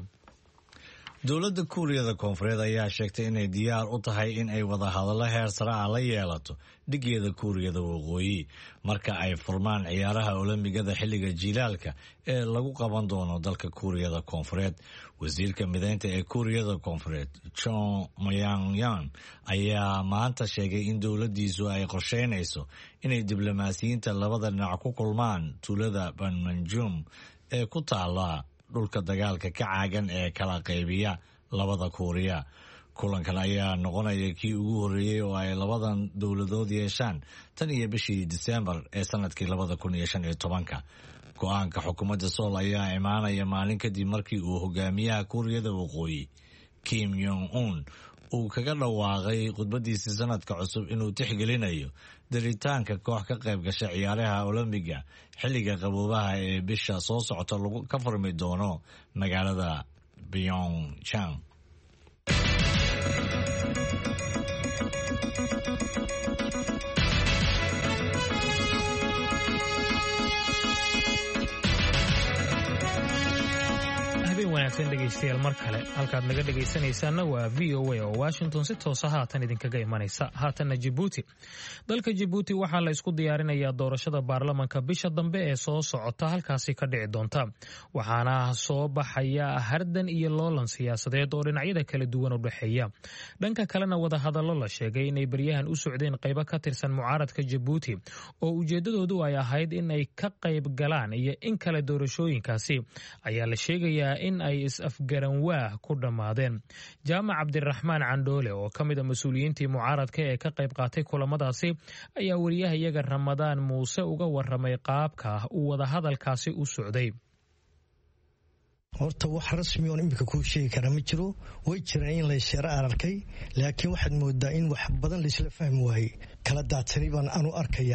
Dowladda Kuuriyada Koonfureed ayaa sheegtay inay diyaar u tahay in ay wada hadallo heer sare ah la yeelato dhigeeda Kuuriyada Waqooyi marka ay furmaan ciyaaraha Olombigada xilliga jiilaalka ee lagu qaban doono dalka Kuuriyada Koonfureed. Wasiirka mideynta ee Kuuriyada Koonfureed Chon Moyang-yang ayaa maanta sheegay in dowladdiisu ay qorsheynayso inay diblomaasiyiinta labada dhinac ku kulmaan tuulada Panmunjom ee ku taala dhulka dagaalka ka caagan ee kala qaybiya labada Kuuriya. Kulankan ayaa noqonaya kii ugu horreeyay oo ay labadan dowladood yeeshaan tan iyo bishii Diseembar ee sanadkii 2015. Go'aanka xukuumadda Seoul ayaa imaanaya maalin kadib markii uu hogaamiyaha Kuuriyada Waqooyi Kim Jong-un uu kaga dhawaaqay khudbadiisii sanadka cusub inuu tixgelinayo daritaanka koox ka qayb gasha ciyaaraha Olombiga xilliga qaboobaha ee bisha soo socota lagu ka furmi doono magaalada Pyeongchang. wanaagsan dhegaystayaal mar kale halkaad naga dhegaysanaysaana waa VOA oo Washington si toos ah haatan idinkaga imanaysa. Haatanna Djibouti. Dalka Djibouti waxaa la isku diyaarinayaa doorashada baarlamaanka bisha dambe ee soo socota halkaasi ka dhici doonta. Waxaana soo baxaya hardan iyo loolan siyaasadeed oo dhinacyada kala duwan u dhaxeeya. Dhanka kalena wada hadallo la sheegay inay baryahan u socdeen qaybo ka tirsan mucaaradka Djibouti oo ujeedadoodu ay ahayd in ay ka qayb galaan iyo in kale doorashooyinkaasi ayaa la sheegayaa in ay is-afgaranwaah ku dhammaadeen. Jaamac Cabdiraxmaan Candhoole oo ka mid a mas-uuliyiintii mucaaradka ee ka qayb qaatay kulamadaasi ayaa wariyahayaga Ramadaan Muuse uga warramay qaabka uu wada hadalkaasi u socday. horta wax rasmi oo imika ku sheegi kara ma jiro, way jiraan in la shara arkay, laakiin waxaad moodaa in wax badan la isla fahmi waayay, kala daadsanay baan aanu arkayaa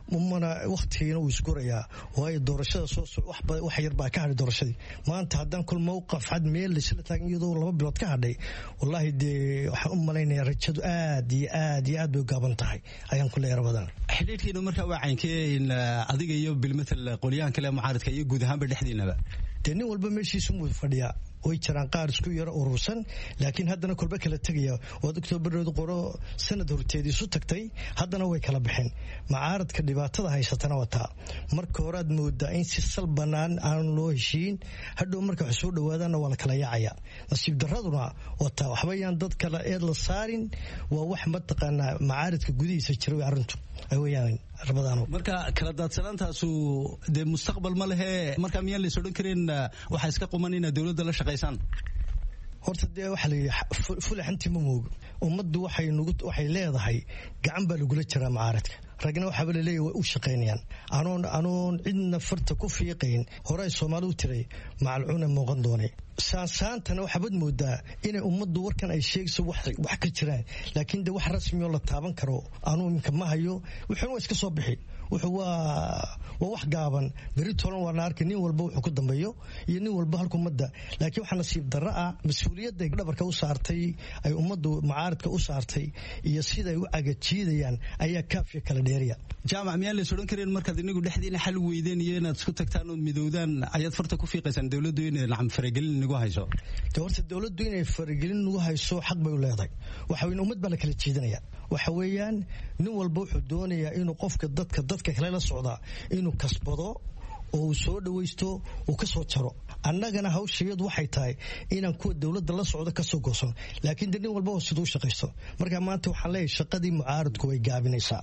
mana waqtigiina uu isgurayaa waayo doorashada wax yar baa ka hadhay doorashadii maanta haddaan kul mowqaf cad meel laysla taagan iyadoo 2 bilood ka hadhay wallaahi dee waxaan u malaynayaa rajadu aad iyo aad iyo aad bay gaaban tahay ayaan ku leeyahay badan xidhiidhkiina markaa waa caynkeen adiga iyo bilmatal qolyahan kale mucaaradka iyo guud ahaanba dhexdiinaba dee nin walba meeshiisu muu fadhiyaa way jiraan qaar isku yaro urursan laakiin haddana kolba kala tegaya oo Oktoobarreed qoro sanad horteedii isu tagtay haddana way kala bixin mucaaradka dhibaatada haysatana wata marka hore aad moodaa in si sal banaan aan loo heshiin hadhow marka wax soo dhawaadana waa la kala yaacaya nasiib daraduna wata waxba yaan dad kala eed la saarin waa wax mataqaana mucaaradka gudihiisa jira arrintu ay weeyaan rabadaan marka kala daadsanaantaasu de mustaqbal ma lehe marka miyaan la soo dhan karin waxa iska qumanina dawladda la shaqaysan horta dee waxa la fulaxantii ma moogo ummaddu waxay leedahay gacan baa lagula jiraa mucaaradka ragna waxaaba la leeyahay way u shaqaynayaan anoon cidna farta ku fiiqayn hore ay Soomaali u tiray macalcuuna muuqan doonay saantana waxaad moodaa inay ummaddu warkan ay sheegayso wax ka jiraan laakiin de wax rasmi oo la taaban karo aanu imka ma hayo wuxuu iska soo bixi wuxuu waa wax gaaban bari tolan waa arkay nin walba wuxuu ku dambeeyo iyo nin walba halku ummadda laakiin waxa nasiib darro ah mas'uuliyadda dhabarka u saartay ay ummaddu mucaaradka u saartay iyo sida ay u agajiidayaan ayaa kaafiya kala dheeriya jaamac miyaan la soo dhan karin marka dinigu dhexdiina xal weydeen iyo inaad isku tagtaan oo midowdaan ayaad farta ku fiiqaysan dawladdu inay lacag faragelin hayso horta dawladdu inay faragelin ugu hayso xaq bay u leedahay waxa weyn ummad baa la kala jeedinaya waxa weeyaan nin walba wuxuu doonayaa inuu qofka dadka kale la socda inuu kasbado oo uu soo dhawaysto uu ka soo jaro annagana hawsheedu waxay tahay inaan kuwa dawladda la socdo ka soo goosan laakiin nin walba oo sidoo shaqaysto marka maanta waxaan leeyahay shaqadii mucaaradku way gaabinaysaa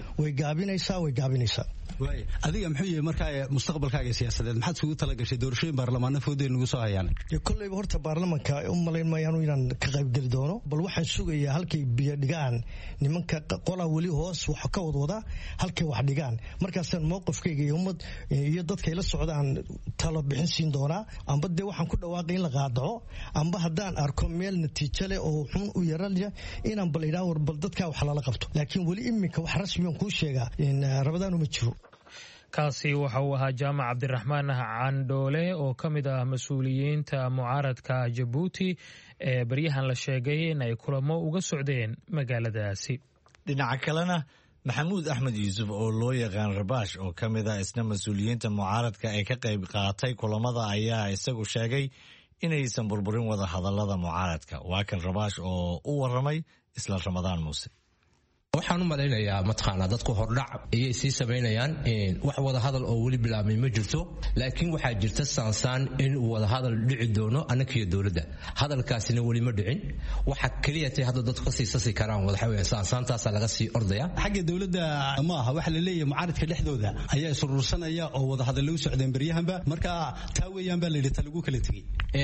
adiga muxuu yahay markaa mustaqbalkaaga siyaasadeed maxaad isugu talagashay doorashooyin baarlamaano foodeen nagu soo hayaan kolleyba horta baarlamanka u malayn maayaanu inaan ka qaybgeli doono bal waxaan sugayaa halkay biyo dhigaan nimanka qolaa weli hoos wax ka wadwada halkay wax dhigaan markaasaan mowqifkayga iyo ummad iyo dadkay la socdaan talo bixin siin doonaa amba dee waxaan ku dhawaaqay in la qaadaco amba haddaan arko meel natiijo leh oo xun u yaralya inaan bal idhaa war bal dadkaa wax lala qabto laakiin weli iminka wax rasmiyan kuu sheegaa rabadaanu ma jiro kaasi waxa uu ahaa jaamac cabdiraxmaan candhoole oo ka mid ah mas-uuliyiinta mucaaradka Jabuuti ee baryahan la sheegay in ay kulamo uga socdeen magaaladaasi dhinaca kalena maxamuud axmed yuusuf oo loo yaqaan Rabaash oo ka mid ah isna mas-uuliyiinta mucaaradka ee ka qayb qaatay kulamada ayaa isagu sheegay inaysan burburin wada hadallada mucaaradka waa kan Rabaash oo u waramay isla Ramadaan Muuse waxaan u malaynayaa mataqaanaa dadku hordhac ayay sii samaynayaan wax wada hadal oo weli bilaabmay ma jirto laakiin waxaa jirta saansaan in uu wada hadal dhici doono annaka iyo dawladda hadalkaasina weli ma dhicin waxa kaliya tay hadda dadku ka sii sasi karaan waxa weeye saansaantaasa laga sii ordaya xagga dawladda ma aha waxa la leeyahay mucaaradka dhexdooda ayaa isurursanaya oo wada hadal u socdeen baryahanba marka taa weeyaan baa la yidhi lagu kala tegay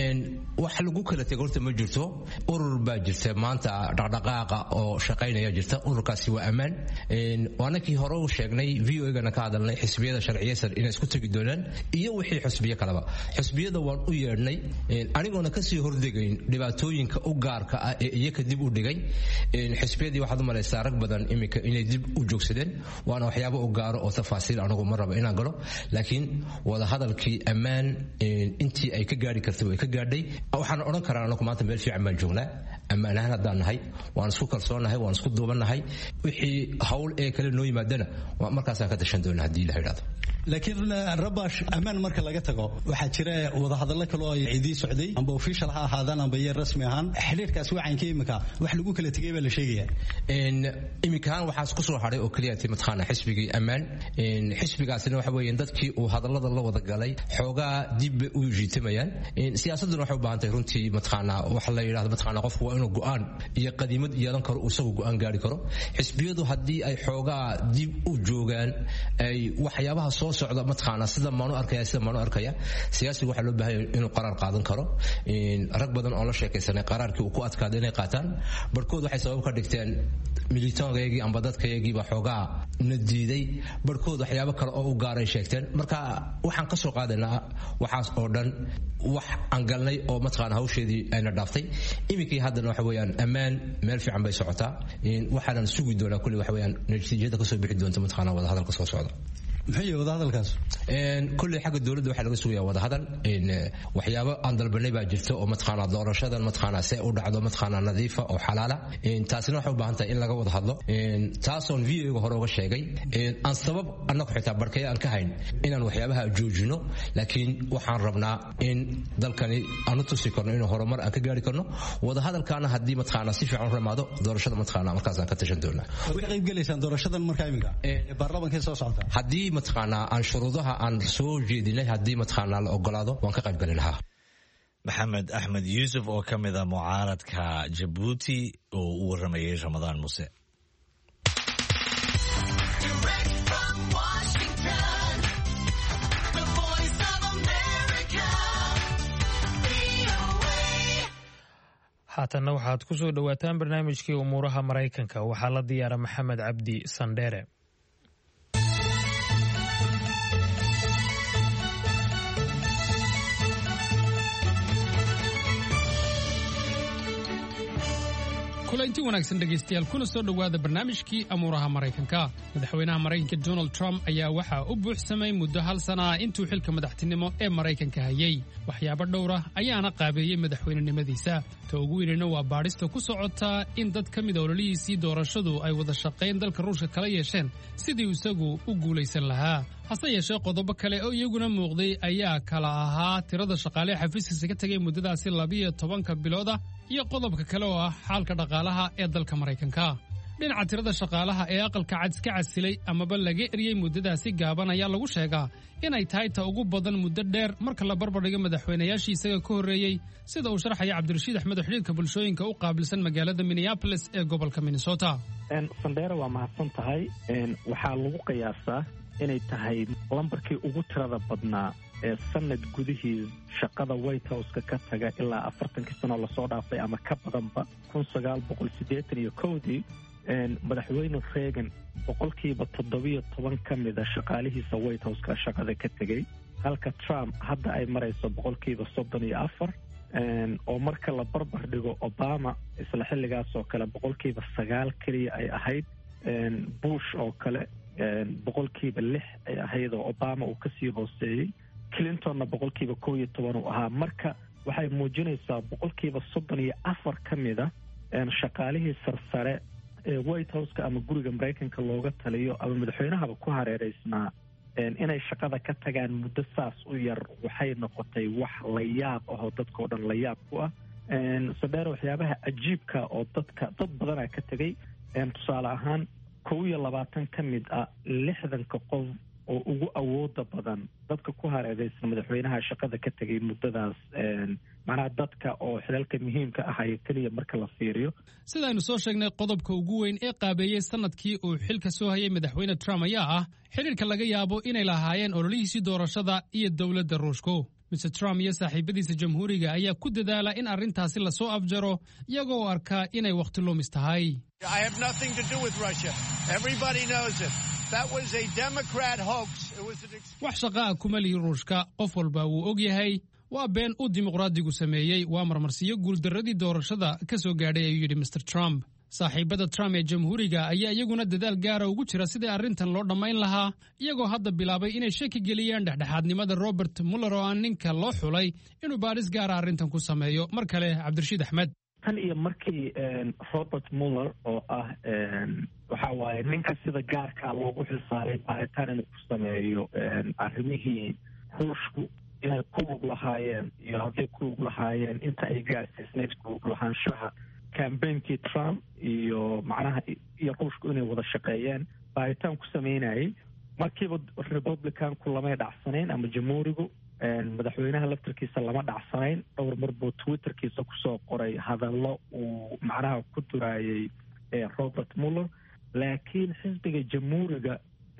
wax lagu kala tegay horta ma jirto urur baa jirta maanta dhaqdhaqaaqa oo shaqaynaya jirta ururkaas waa amaan waanakii hore u sheegnay VOA-gana ka hadalnay xisbiyada sharciyeysan inay isku tagi doonaan iyo wixii xisbiyo kaleba xisbiyada waan u yeedhnay anigoona kasii hordegayn dhibaatooyinka u gaarka ah ee iyaka dib u dhigay xisbiyadii waxaad u malaysaa rag badan iminka inay dib u joogsadeen waana waxyaabo u gaaro oo tafaasiil anigu ma raba inaan galo laakiin wada hadalkii ammaan intii ay ka gaari kartay way ka gaadhay waxaan odhan karaa anagu maanta meel fiican baan joognaa ammaan ahaan haddaan nahay waan isku kalsoonnahay waan isku duubannahay wixii hawl ee kale noo yimaadana markaasaan ka tashan doona haddii la yidhahdo laakiin Rabaash amaan marka laga tago waxaa jira wada hadallo kale oo idii socday amba official ha ahaadaan amba yar rasmi ahaan xiriirkaas wacanka imika wax lagu kala tagay baa la sheegaya imikaan waxaa isku soo haray oo kaliya timadkhana xisbigii amaan xisbigaasina waxa weeyaan dadkii uu hadallada la wada galay xoogaa dib u jiitamayaan siyaasaduna waxay u baahan tahay runtii madkhana wax la yiraahdo madkhana qofku waa inuu go'aan iyo qadiimad yeelan karo isagu go'aan gaari karo xisbiyadu haddii ay xoogaa dib u joogaan ay waxyaabaha soo socda madkhana sida maanu arkaya siyaasigu waxa loo baahan inuu qaraar qaadan karo rag badan oo la sheekaysanay qaraarkii uu ku adkaaday inay qaataan barkood waxay sabab ka dhigteen militaankayagii amba dadkayagii ba xoogaa na diiday barkood waxyaabo kale oo u gaaray sheegteen marka waxaan ka soo qaadanaa waxaas oo dhan wax aan galnay oo mataqaana hawsheedii ayna dhaaftay iminkii haddana waxa weeyaan ammaan meel fiican bay socotaa waxaanan sugi doonaa kulli waxa weeyaan natiijada kasoo bixi doonta mataqaana wadahadalka soo socda maxay wadahadalkaas kulli xagga dowladda waxaa laga sugayaa wadahadal waxyaabo aan dalbanay baa jirta oo mataqaana doorashadan mataqaana see u dhacdo mataqaana nadiifa oo xalaala taasina waxay u baahan tahay in laga wada hadlo taasoon VO-ga hore uga sheegay aan sabab annagu xitaa barkaya aan ka hayn inaan waxyaabaha joojino laakiin waxaan rabnaa in dalkani aan u tusi karno inuu horumar aan ka gaari karno wadahadalkaana haddii mataqaana si fiican u ramaado doorashada mataqaana markaasaan ka tashan doonaa way qayb gelaysaan doorashadan markaa iminka baarlamaanka soo socota haddii mataqaana aan shuruudaha aan soo jeedinay haddii mataqaana la ogolaado waan ka qayb gali lahaa maxamed axmed yuusuf oo ka mid ah mucaaradka Jabuuti oo u waramayay Ramadaan Muse haatanna waxaad ku soo dhowaataan barnaamijkii umuuraha Maraykanka waxaa la diyaara Maxamed Cabdi Sandheere kulanti wanaagsan dhegaystayaal kuna soo dhowaada barnaamijkii amuuraha Maraykanka madaxweynaha Maraykanka Donald Trump ayaa waxa uu buuxsamay muddo hal sano ah intuu xilka madaxtinimo ee Maraykanka hayay waxyaabo dhowr ah ayaana qaabeeyay madaxweynenimadiisa ta ugu weynina waa baadhista ku socota in dad ka mid ah ololihiisii doorashadu ay wada shaqayn dalka Ruushka kala yeesheen sidii isagu u guulaysan lahaa hase yeeshee qodobo kale oo iyaguna muuqday ayaa kala ahaa tirada shaqaale xafiiskiisa ka tagay muddadaasi 12 bilood ah iyo qodobka kale oo ah xaalka dhaqaalaha ee dalka Maraykanka dhinaca tirada shaqaalaha ee aqalka cad iska casilay amaba laga eriyay muddadaasi gaaban ayaa lagu sheegaa inay tahay ta ugu badan muddo dheer marka la barbardhigo madaxweynayaashii isaga ka horreeyey sida uu sharaxaya Cabdirashiid Axmed xidhiidhka bulshooyinka u qaabilsan magaalada Minneapolis ee gobolka Minnesota Sandera waa mahadsan tahay waxaa lagu qiyaasaa inay tahay lambarkii ugu tirada badnaa ee sanad gudihii shaqada White House ka taga ilaa 40 sano la soo dhaafay ama ka badanba 1981 madaxweyne Reagan boqolkiiba 17 ka mid ah shaqaalihiisa White House ka shaqada ka tagay halka Trump hadda ay marayso boqolkiiba 34 oo marka la barbar dhigo Obama isla xilligaas oo kale boqolkiiba 9 kaliya ay ahayd Bush oo kale boqolkiiba 6 ay ahayd oo Obama uu ka sii hooseeyay Clintonna boqolkiiba 11 uu ahaa marka waxay muujinaysaa boqolkiiba 34 ka mid ah shaqaalihii sarsare ee White House ama guriga Maraykanka looga taliyo ama madaxweynahaba ku hareereysnaa inay shaqada ka tagaan muddo saas u yar waxay noqotay wax la yaab ah oo dadkoo dhan la yaab ku ah sadeer waxyaabaha ajiibka oo dad badan ka tagay tusaale ahaan 22 ka mid ah 60 qof oo ugu awooda badan dadka ku hareeraysan madaxweynaha shaqada ka tagay muddadaas macnaha dadka oo xilalka muhiimka ah ay kaliya marka la fiiriyo sidaaynu soo sheegnay qodobka ugu weyn ee qaabeeyey sanadkii uu xilka soo hayay madaxweyne Trump ayaa ah xiriirka laga yaabo inay lahaayeen ololihiisii doorashada iyo dowladda Ruushka Mr. Trump iyo saaxiibadiisa jamhuuriga ayaa ku dadaala in arrintaasi la soo afjaro iyagoo arkaa inay waqti lumis tahay I have nothing to do with Russia. Everybody knows it. That was a Democrat hoax. It was an wax shaqaa kuma lihi Ruushka qof walba wuu og yahay waa been uu dimuqraadigu sameeyey waa marmarsiyo guuldaradii doorashada ka soo gaadhay ayuu yidhi Mr. Trump saaxiibada Trump ee jamhuuriga ayaa iyaguna dadaal gaara ugu jira sidii arrintan loo dhammayn lahaa iyagoo hadda bilaabay inay shaki geliyaan dhexdhexaadnimada Robert Mueller oo aan ninka loo xulay inuu baaris gaara arrintan ku sameeyo mar kale Cabdirashiid Axmed tan iyo markii Robert Mueller oo ah waxa waaye ninka sida gaarka loogu xilsaaray baaritaan inuu ku sameeyo arrimihii Ruushku inay ku lug lahaayeen iyo hadday ku lug lahaayeen inta ay gaarsiisneyd ku lug lahaanshaha campaignki Trump iyo macnaha iyo Ruushku inay wada shaqeeyeen baaritaan ku sameynayay markiiba Republicanku lama dhacsanayn ama jamhuurigu madaxweynaha laftarkiisa lama dhacsanayn dhowr mar buu Twitterkiisa ku soo qoray hadallo uu macnaha ku duraayay Robert Mueller laakiin xisbiga jamhuuriga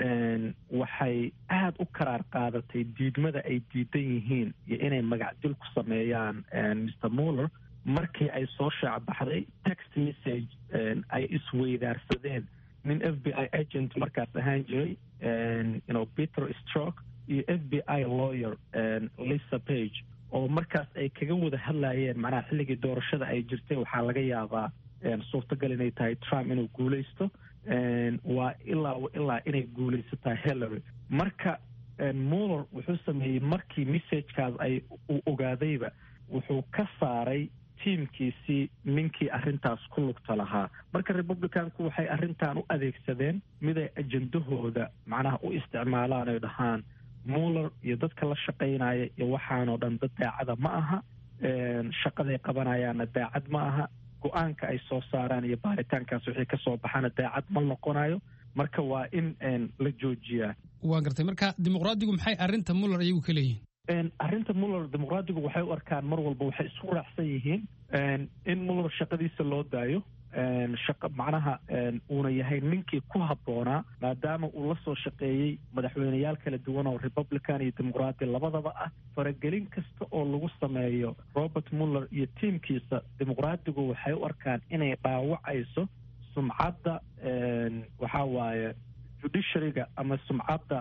waxay aad u karaar qaadatay diidmada ay diidan yihiin iyo inay magacdil ku sameeyaan Mr. Mueller markii ay soo shaacbaxday text message ay isweydaarsadeen nin FBI agent markaas ahaan jiray Peter Strzok iyo FBI lawyer Lisa Page oo markaas ay kaga wada hadlayeen macnaha xilligii doorashada ay jirtay waxaa laga yaabaa suurtagal inay tahay Trump inuu guulaysto waa ilaa inay guulaysataa Hillary marka Mueller wuxuu sameeyey markii messagekaas ay u ogaadayba wuxuu ka saaray tiimkiisii ninkii arrintaas ku lugta lahaa marka republicanku waxay arrintan u adeegsadeen miday ajendahooda macnaha u isticmaalaan ay dhahaan Mueller iyo dadka la shaqaynaya iyo waxaanoo dhan dad daacada ma aha shaqaday qabanayaanna daacad ma aha go-aanka ay soo saaraan iyo baaritaankaas wixii ka soo baxana daacad ma noqonayo marka waa in la joojiyaa waa gartay marka dimuqraadigu maxay arrinta Mueller iyagu ka leeyihiin arrinta Mueller dimuqraadigu waxay u arkaan mar walba waxay isku raacsan yihiin in Mueller shaqadiisa loo daayo shaqa macnaha uuna yahay ninkii ku habboonaa maadaama uu la soo shaqeeyey madaxweyneyaal kala duwan oo Republican iyo Dimuqraadi labadaba ah faragelin kasta oo lagu sameeyo Robert Mueller iyo tiimkiisa dimuqraadigu waxay u arkaan inay dhaawacayso sumcadda waxaa waaye judiciaryga ama sumcadda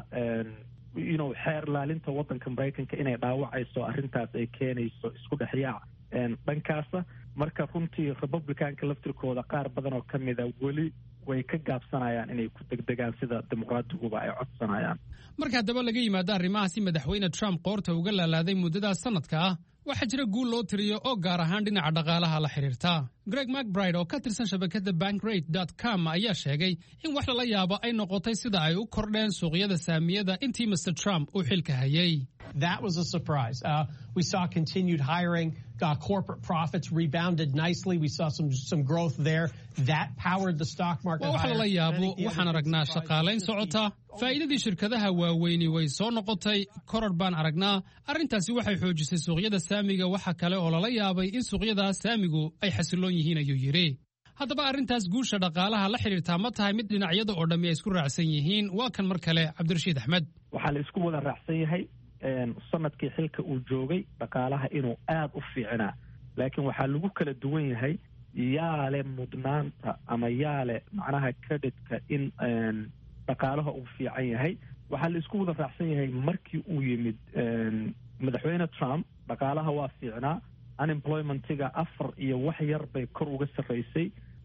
xeer laalinta waddanka Mareykanka inay dhaawacayso arrintaas ay keenayso isku dhexyaac dhankaasa marka runtii Republicanka laftirkooda qaar badan oo ka mida weli way ka gaabsanayaan inay ku degdegaan sida dimuqraadiguba ay codsanayaan marka haddaba laga yimaado arrimahaasi madaxweyne Trump qoorta uga laalaaday muddadaas sanadka ah waxaa jira guul loo tiriyo oo gaar ahaan dhinaca dhaqaalaha la xiriirta Greg McBride oo ka tirsan shabakadda bankrate.com ayaa sheegay in wax lala yaabo ay noqotay sida ay u kordheen suuqyada saamiyada intii Mr. Trump uu xilka hayay That was a surprise. We saw continued hiring. Corporate profits rebounded nicely. We saw some growth there. That powered the stock market. Waxa la yaabo waxaan aragnaa shaqaalayn socota faa'iidadii shirkadaha waaweyni way soo noqotay koror baan aragnaa arrintaasi waxay xoojisay suuqyada saamiga waxa kale oo lala yaabay in suuqyada saamigu ay xasiloon yihiin ayuu yiri haddaba arrintaas guusha dhaqaalaha la xiriirtaa ma tahay mid dhinacyada oo dhammi ay isku raacsan yihiin waa kan mar kale Cabdirashiid Axmed waxaa la isku wada raacsan yahay sanadkii xilka uu joogay dhaqaalaha inuu aad u fiicnaa laakiin waxaa lagu kala duwan yahay yaale mudnaanta ama yaale macnaha creditka in dhaqaalaha uu fiican yahay waxaa la isku wada raacsan yahay markii uu yimid madaxweyne Trump dhaqaalaha waa fiicnaa unemploymentiga 4 iyo wax yar bay kor uga sarreysay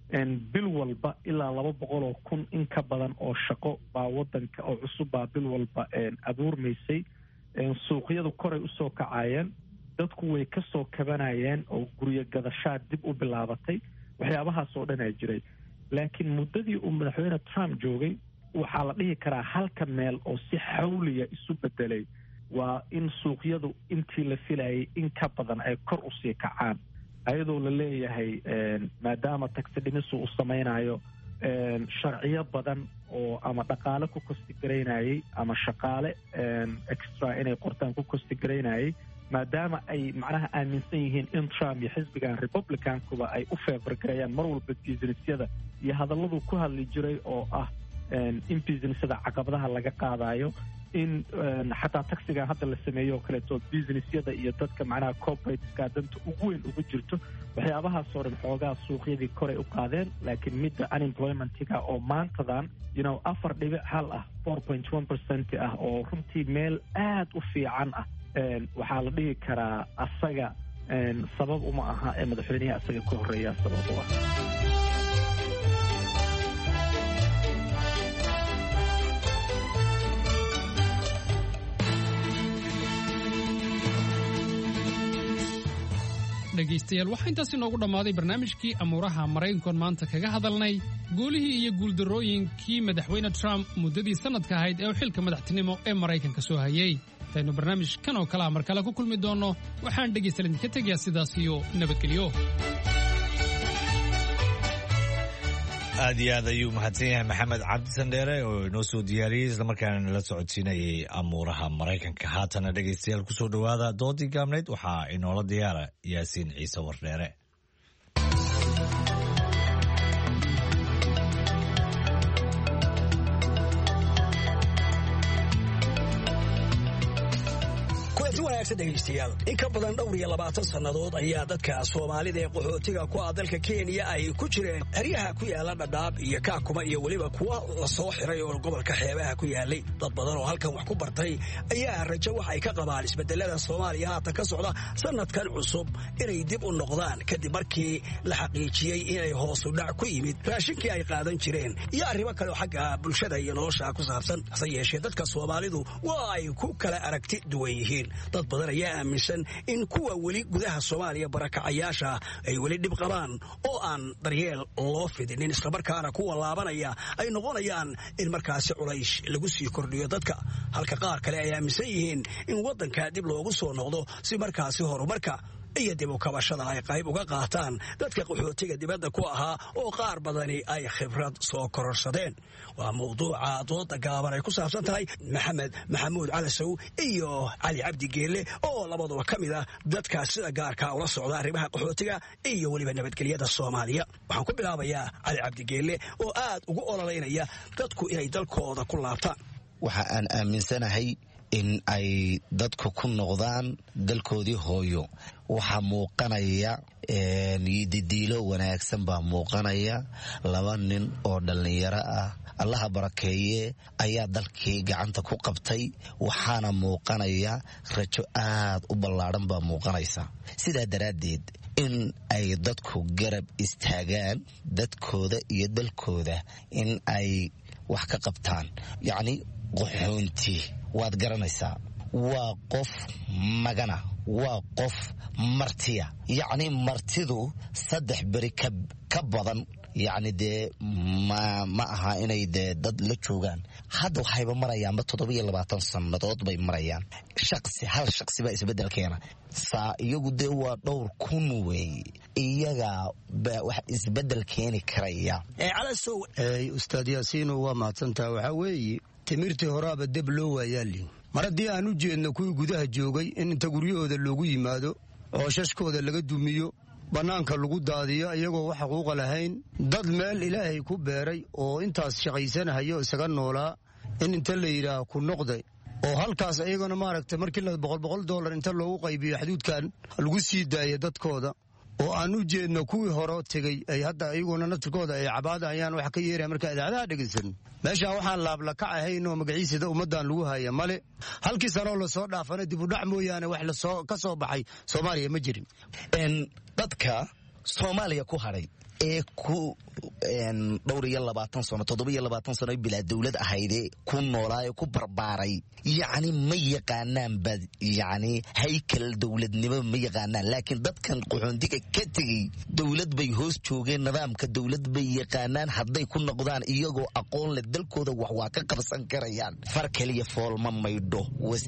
bil walba ilaa 200,000 in ka badan oo shaqo baa waddanka oo cusub baa bil walba abuurmaysay suuqyadu koray u soo kacayeen dadku way ka soo kabanayeen oo guryo gadashaad dib u bilaabatay waxyaabahaas oo dhan ay jiray laakiin muddadii uu madaxweyne Trump joogay waxaa la dhihi karaa halka meel oo si xawliya isu bedelay waa in suuqyadu intii la filayay in ka badan ay kor u sii kacaan ayadoo la leeyahay maadaama taxi dhimisu uu samaynayo sharciyo badan oo ama dhaqaale ku kostigareynayay ama shaqaale extra inay qortaan ku kostigareynayay maadaama ay macnaha aaminsan yihiin in Trump iyo xisbigan Republicankuba ay u favor gareeyaan mar walba businessyada iyo hadalladu ku hadli jiray oo ah in businessyada caqabadaha laga qaadayo in xataa taxiga hadda la sameeyo kaleeto businessyada iyo dadka macnaha corporateska danta ugu weyn ugu jirto waxyaabahaas oo dhan xoogaa suuqyadii koray u qaadeen laakiin midda unemploymentiga oo maantadan 4.1 ah 4.1% ah oo runtii meel aad u fiican ah waxaa la dhihi karaa asaga sabab uma aha ee madaxweynaha asaga ka horeeya sabab u ah dhegaystayaal waxaa intaas inoogu dhammaaday barnaamijkii amuuraha maraykankoon maanta kaga hadalnay guulihii iyo guuldarrooyinkii madaxweyne Trump muddadii sanadka ahayd ee xilka madaxtinimo ee Maraykanka soo hayay intaynu barnaamijkan oo kale mar kale ku kulmi doonno waxaan dhegaystayaal idinka tegayaa sidaas iyo nabadgelyo aad iyo aad ayuu mahadsan yahay maxamed cabdi sandheere oo inoo soo diyaariyey islamarkaana nala socodsiinayay amuuraha maraykanka haatana dhegaystayaal kusoo dhowaada doodii gaabnayd waxaa inoola diyaara yaasiin ciise wardheere wanaagsan dhegaystayaal in ka badan dhowr iyo 20 sannadood ayaa dadka Soomaalida ee qaxootiga ku ah dalka Kenya ay ku jireen xeryaha ku yaala Dadaab iyo Kakuma iyo waliba kuwa la soo xiray oo gobolka xeebaha ku yaalay dad badan oo halkan wax ku bartay ayaa rajo wax ay ka qabaan isbedelada Soomaaliya haatan ka socda sanadkan cusub inay dib u noqdaan kadib markii la xaqiijiyay inay hoos u dhac ku yimid raashinkii ay qaadan jireen iyo arrimo kale oo xagga bulshada iyo nolosha ku saabsan hase yeeshee dadka Soomaalidu waa ay ku kala aragti duwan yihiin dad badan ayaa aaminsan in kuwa weli gudaha Soomaaliya barakacayaasha ay weli dhib qabaan oo aan daryeel loo fidinin isla markaana kuwa laabanaya ay noqonayaan in markaasi culays lagu sii kordhiyo dadka halka qaar kale ay aaminsan yihiin in wadanka dib loogu soo noqdo si markaasi horumarka iyo dib u kabashada ay qayb uga qaataan dadka qaxootiga dibadda ku ahaa oo qaar badani ay khibrad soo kororsadeen waa mawduuca dooda gaaban ay ku saabsan tahay maxamed maxamuud calasow iyo cali cabdi geelle oo labaduba ka mid ah dadka sida gaarka ula socda arrimaha qaxootiga iyo weliba nabadgelyada Soomaaliya waxaan ku bilaabayaa cali cabdi geelle oo aad ugu ololeynaya dadku inay dalkooda ku laabtaan waxa aan aaminsanahay in ay dadku ku noqdaan dalkoodii hooyo waxa muuqanaya didiilo wanaagsan baa muuqanaya 2 nin oo dhalinyaro ah allaha barakeeye ayaa dalkii gacanta ku qabtay waxaana muuqanaya rajo aad u ballaaran baa muuqanaysa sidaa daraadeed in ay dadku garab istaagaan dadkooda iyo dalkooda in ay wax ka qabtaan yacni qaxoonti waad garanaysaa waa qof magana waa qof martiya yacni martidu 3 beri ka badan yacni dee ma aha inay dee dad la joogaan hadda waxayba marayaanba 27 sannadood bay marayaan hal shaqsi baa isbeddel keena saa iyagu dee waa dhowr kun weeye iyaga wax isbeddel keeni karaya calasow ustaad yaasiino waa mahadsantaha waxaa weeye timirtii horaaba deb loo waayaali mar haddii aan u jeedno kuwii gudaha joogay in inta guryahooda loogu yimaado oo shashkooda laga dumiyo bannaanka lagu daadiyo iyagoo wax xuquuqa lahayn dad meel ilaahay ku beeray oo intaas shaqaysanahayo isaga noolaa in inta la yidhaah ku noqday oo halkaas iyagana maaragtay markii $100 inta loogu qaybiyo xaduudkan lagu sii daaya dadkooda oo aan u jeedno kuwii hore tegey ay hadda iyaguna naftirkooda ay cabaada ayaan wax ka yeeraya marka idaacadaha dhegaysan meeshaan waxaan laablakac ahayn oo magaciisada ummaddan lagu haya male halkii sanoo lasoo dhaafana dib u dhac mooyaane wax lasoo ka soo baxay Soomaaliya ma jirin dadka Soomaaliya ku haray ee ku dhowr iyo 20 sano 27 sano bilaa dawlad ahaydee ku noolaa ku barbaaray yacni ma yaqaanaan bad yacni haykal dawladnimo ma yaqaanaan laakiin dadkan qaxoontiga ka tegay dawlad bay hoos joogeen nidaamka dawlad bay yaqaanaan hadday ku noqdaan iyagoo aqoon leh dalkooda wax waa ka qabsan karayaan far kaliya foolma maydho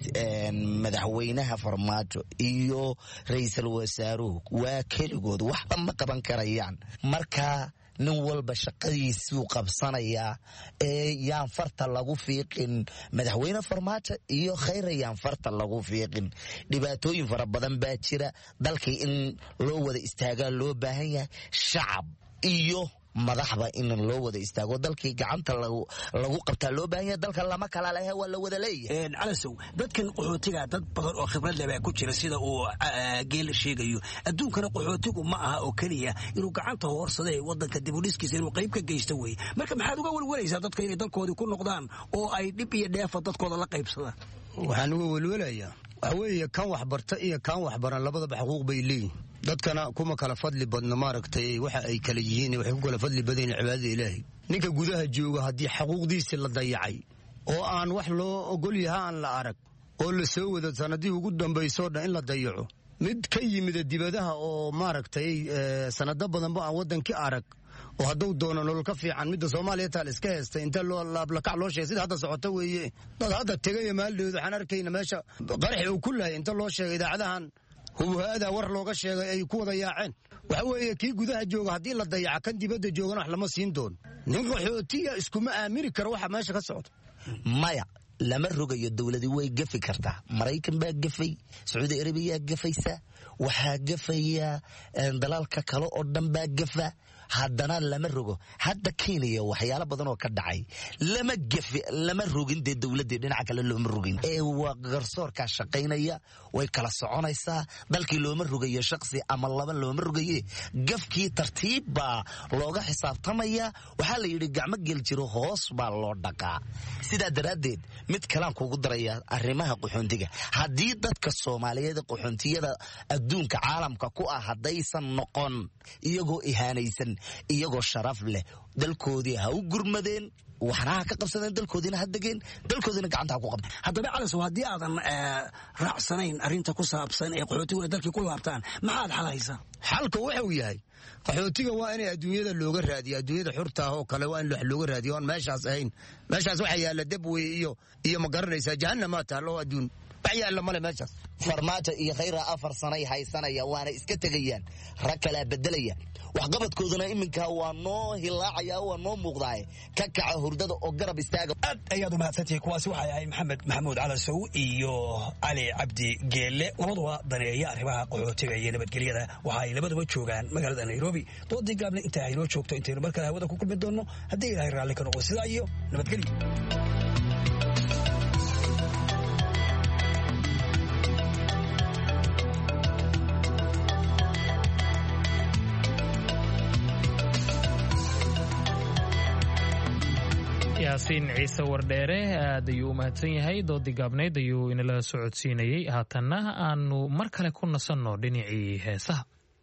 madaxweynaha farmaajo iyo ra'iisul wasaaruhu waa keligood waxba ma qaban karayaan marka nin walba shaqadiisuu qabsanayaa ee yaan farta lagu fiiqin madaxweyne farmaajo iyo khayra yaan farta lagu fiiqin dhibaatooyin fara badan baa jira dalkii in loo wada istaagaa loo baahan yahay shacab iyo madaxba in loo wada istaago dalkii gacanta lagu qabtaa loo baahan yahay dalka lama kala leh waa la wada leeyahay calasow dadkan qaxootiga dad badan oo khibrad leh baa ku jira sida uu geel sheegayo adduunkana qaxootigu ma aha oo kaliya inuu gacanta hoorsaday wadanka dib u dhiskiisa inuu qayb ka geysto way marka maxaad uga walwalaysaa dadka inay dalkoodii ku noqdaan oo ay dhib iyo dheefa dadkooda la qaybsadaan waxaan uga walwalayaa waxa weeye kan wax barta iyo kan wax baran labadaba xuquuq bay leeyihiin dadkana kuma kala fadli badna maaragtay waxa ay kala yihiin waxay ku kala fadli badan cibaadada ilaahay ninka gudaha jooga haddii xuquuqdiisa la dayacay oo aan wax loo ogol yahay aan la arag oo la soo wada sanadii ugu dambayso dhan in la dayaco mid ka yimid dibadaha oo maaragtay sanado badanba aan wadankii arag oo hadduu doono nolol ka fiican midda Soomaaliya taal iska heystay inta loo laablakac loo sheegay sida hadda socota weeye dad hadda tegay maaldeedu waxaan arkayna meesha qarax uu ku lahay inta loo sheegay idaacadahan hada war looga sheegay ay ku wada yaaceen waxa weeye kii gudaha jooga haddii la dayaca kan dibadda joogana wax lama siin doono nin qaxootiga iskuma aamini karo waxa meesha ka socda maya lama rogayo dawladii way gafi kartaa Maraykan baa gafay Saudi Arabia gafaysa waxaa gafaya dalalka kale oo dhan baa gafa haddana lama rogo. Hadda Kenya waxyaalo badan oo ka dhacay lama rogin dee dowladda dhinaca kale looma rogin. Waa garsoorka shaqaynaya, way kala soconaysaa. dalkii looma rogayo shakhsi ama laba looma rogaye, gafkii tartiib baa looga xisaabtamaya. waxaa la yidhi gacmo gel jiro hoos baa loo dhaqaa. sidaa daraaddeed mid kalaan kugu daraya arrimaha qaxoontiga. haddii dadka Soomaaliyeed qaxoontiyada adduunka caalamka ku ah haddaysan noqon iyagoo ihaanaysan, iyagoo sharaf leh, dalkoodii ha u gurmadeen, waxna ha ka qabsadeen, dalkoodiina ha degeen, dalkoodiina gacanta ha ku qabteen. haddaba calasow haddii aadan raacsanayn arrinta ku saabsan ee qaxootigu ay dalkii ku laabtaan maxaad xalaysaa? xalka wuxuu yahay qaxootiga waa inay adduunyada looga raadiyo, adduunyada xurta ah oo kale waa in wax looga raadiyo oon meeshaas ahayn. meeshaas waxaa yaalla dabwey iyo ma garanaysaa jahannama taallo adduun wax yaalla male meeshaas. farmaajo iyo khayra 4 sanay haysanaya waana iska tegayaan, rag kala bedelaya. waxqabadkooduna iminka waa noo hilaacaya, waa noo muuqdaa. ka kaca hurdada oo garab istaaga. aad ayaad u mahadsantihiin. kuwaasi waxay ahayd maxamed maxamuud calasow iyo cali cabdi geelle, labaduba daneeya arrimaha qaxootiga iyo nabadgelyada. waxa ay labaduba joogaan magaalada Nairobi. doodii gaable inta ay noo joogto intaynu mar kale hawada ku kulmi doonno haddii ilaahay raalli ka noqo. sidaa iyo nabadgelyo. yaasiin ciise wardheere aad ayuu u mahadsan yahay. doodii gaabnayd ayuu inala socodsiinayey. haatanna aanu mar kale ku nasanno dhinacii heesaha.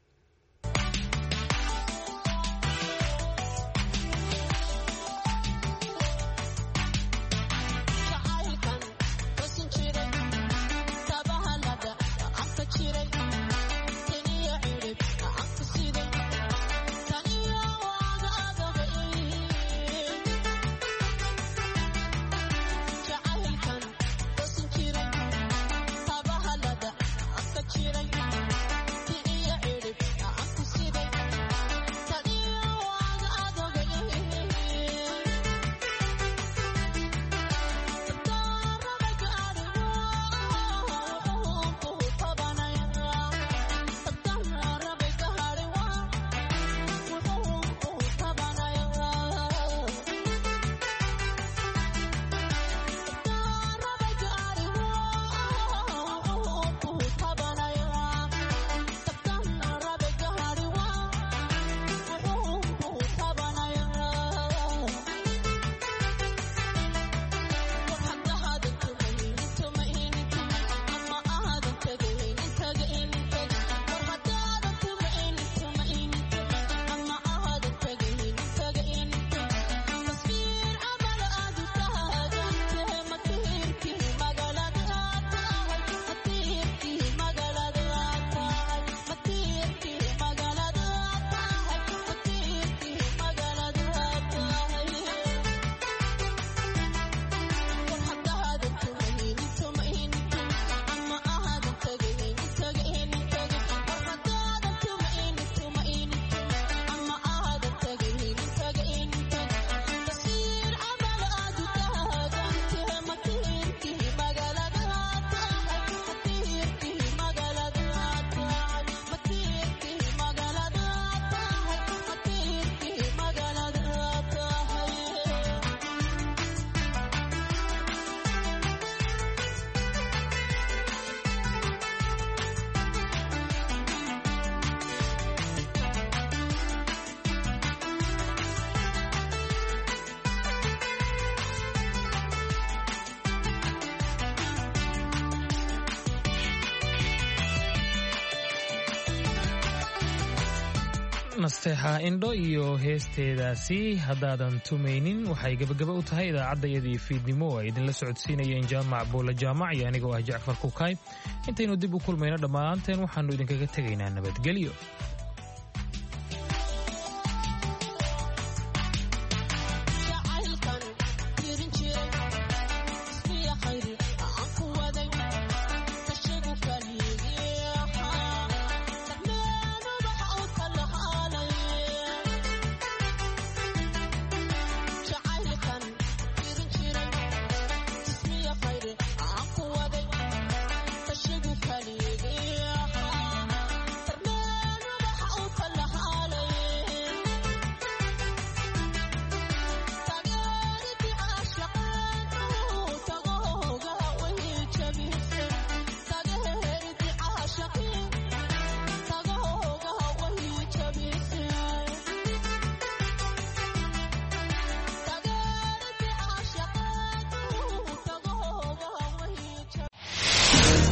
nasteexa indho iyo heesteedaasi haddaadan tumaynin waxay gabagaba u tahay idaacaddayadii fiidnimo oo ay idinla socodsiinayeen jaamac buula jaamac iyo anigoo ah jacfar kukaay. intaynu dib u kulmayno dhammaanteen waxaannu idinkaga tegaynaa nabadgelyo.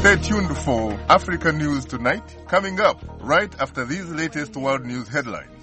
Stay tuned for Africa News Tonight, coming up right after these latest world news headlines.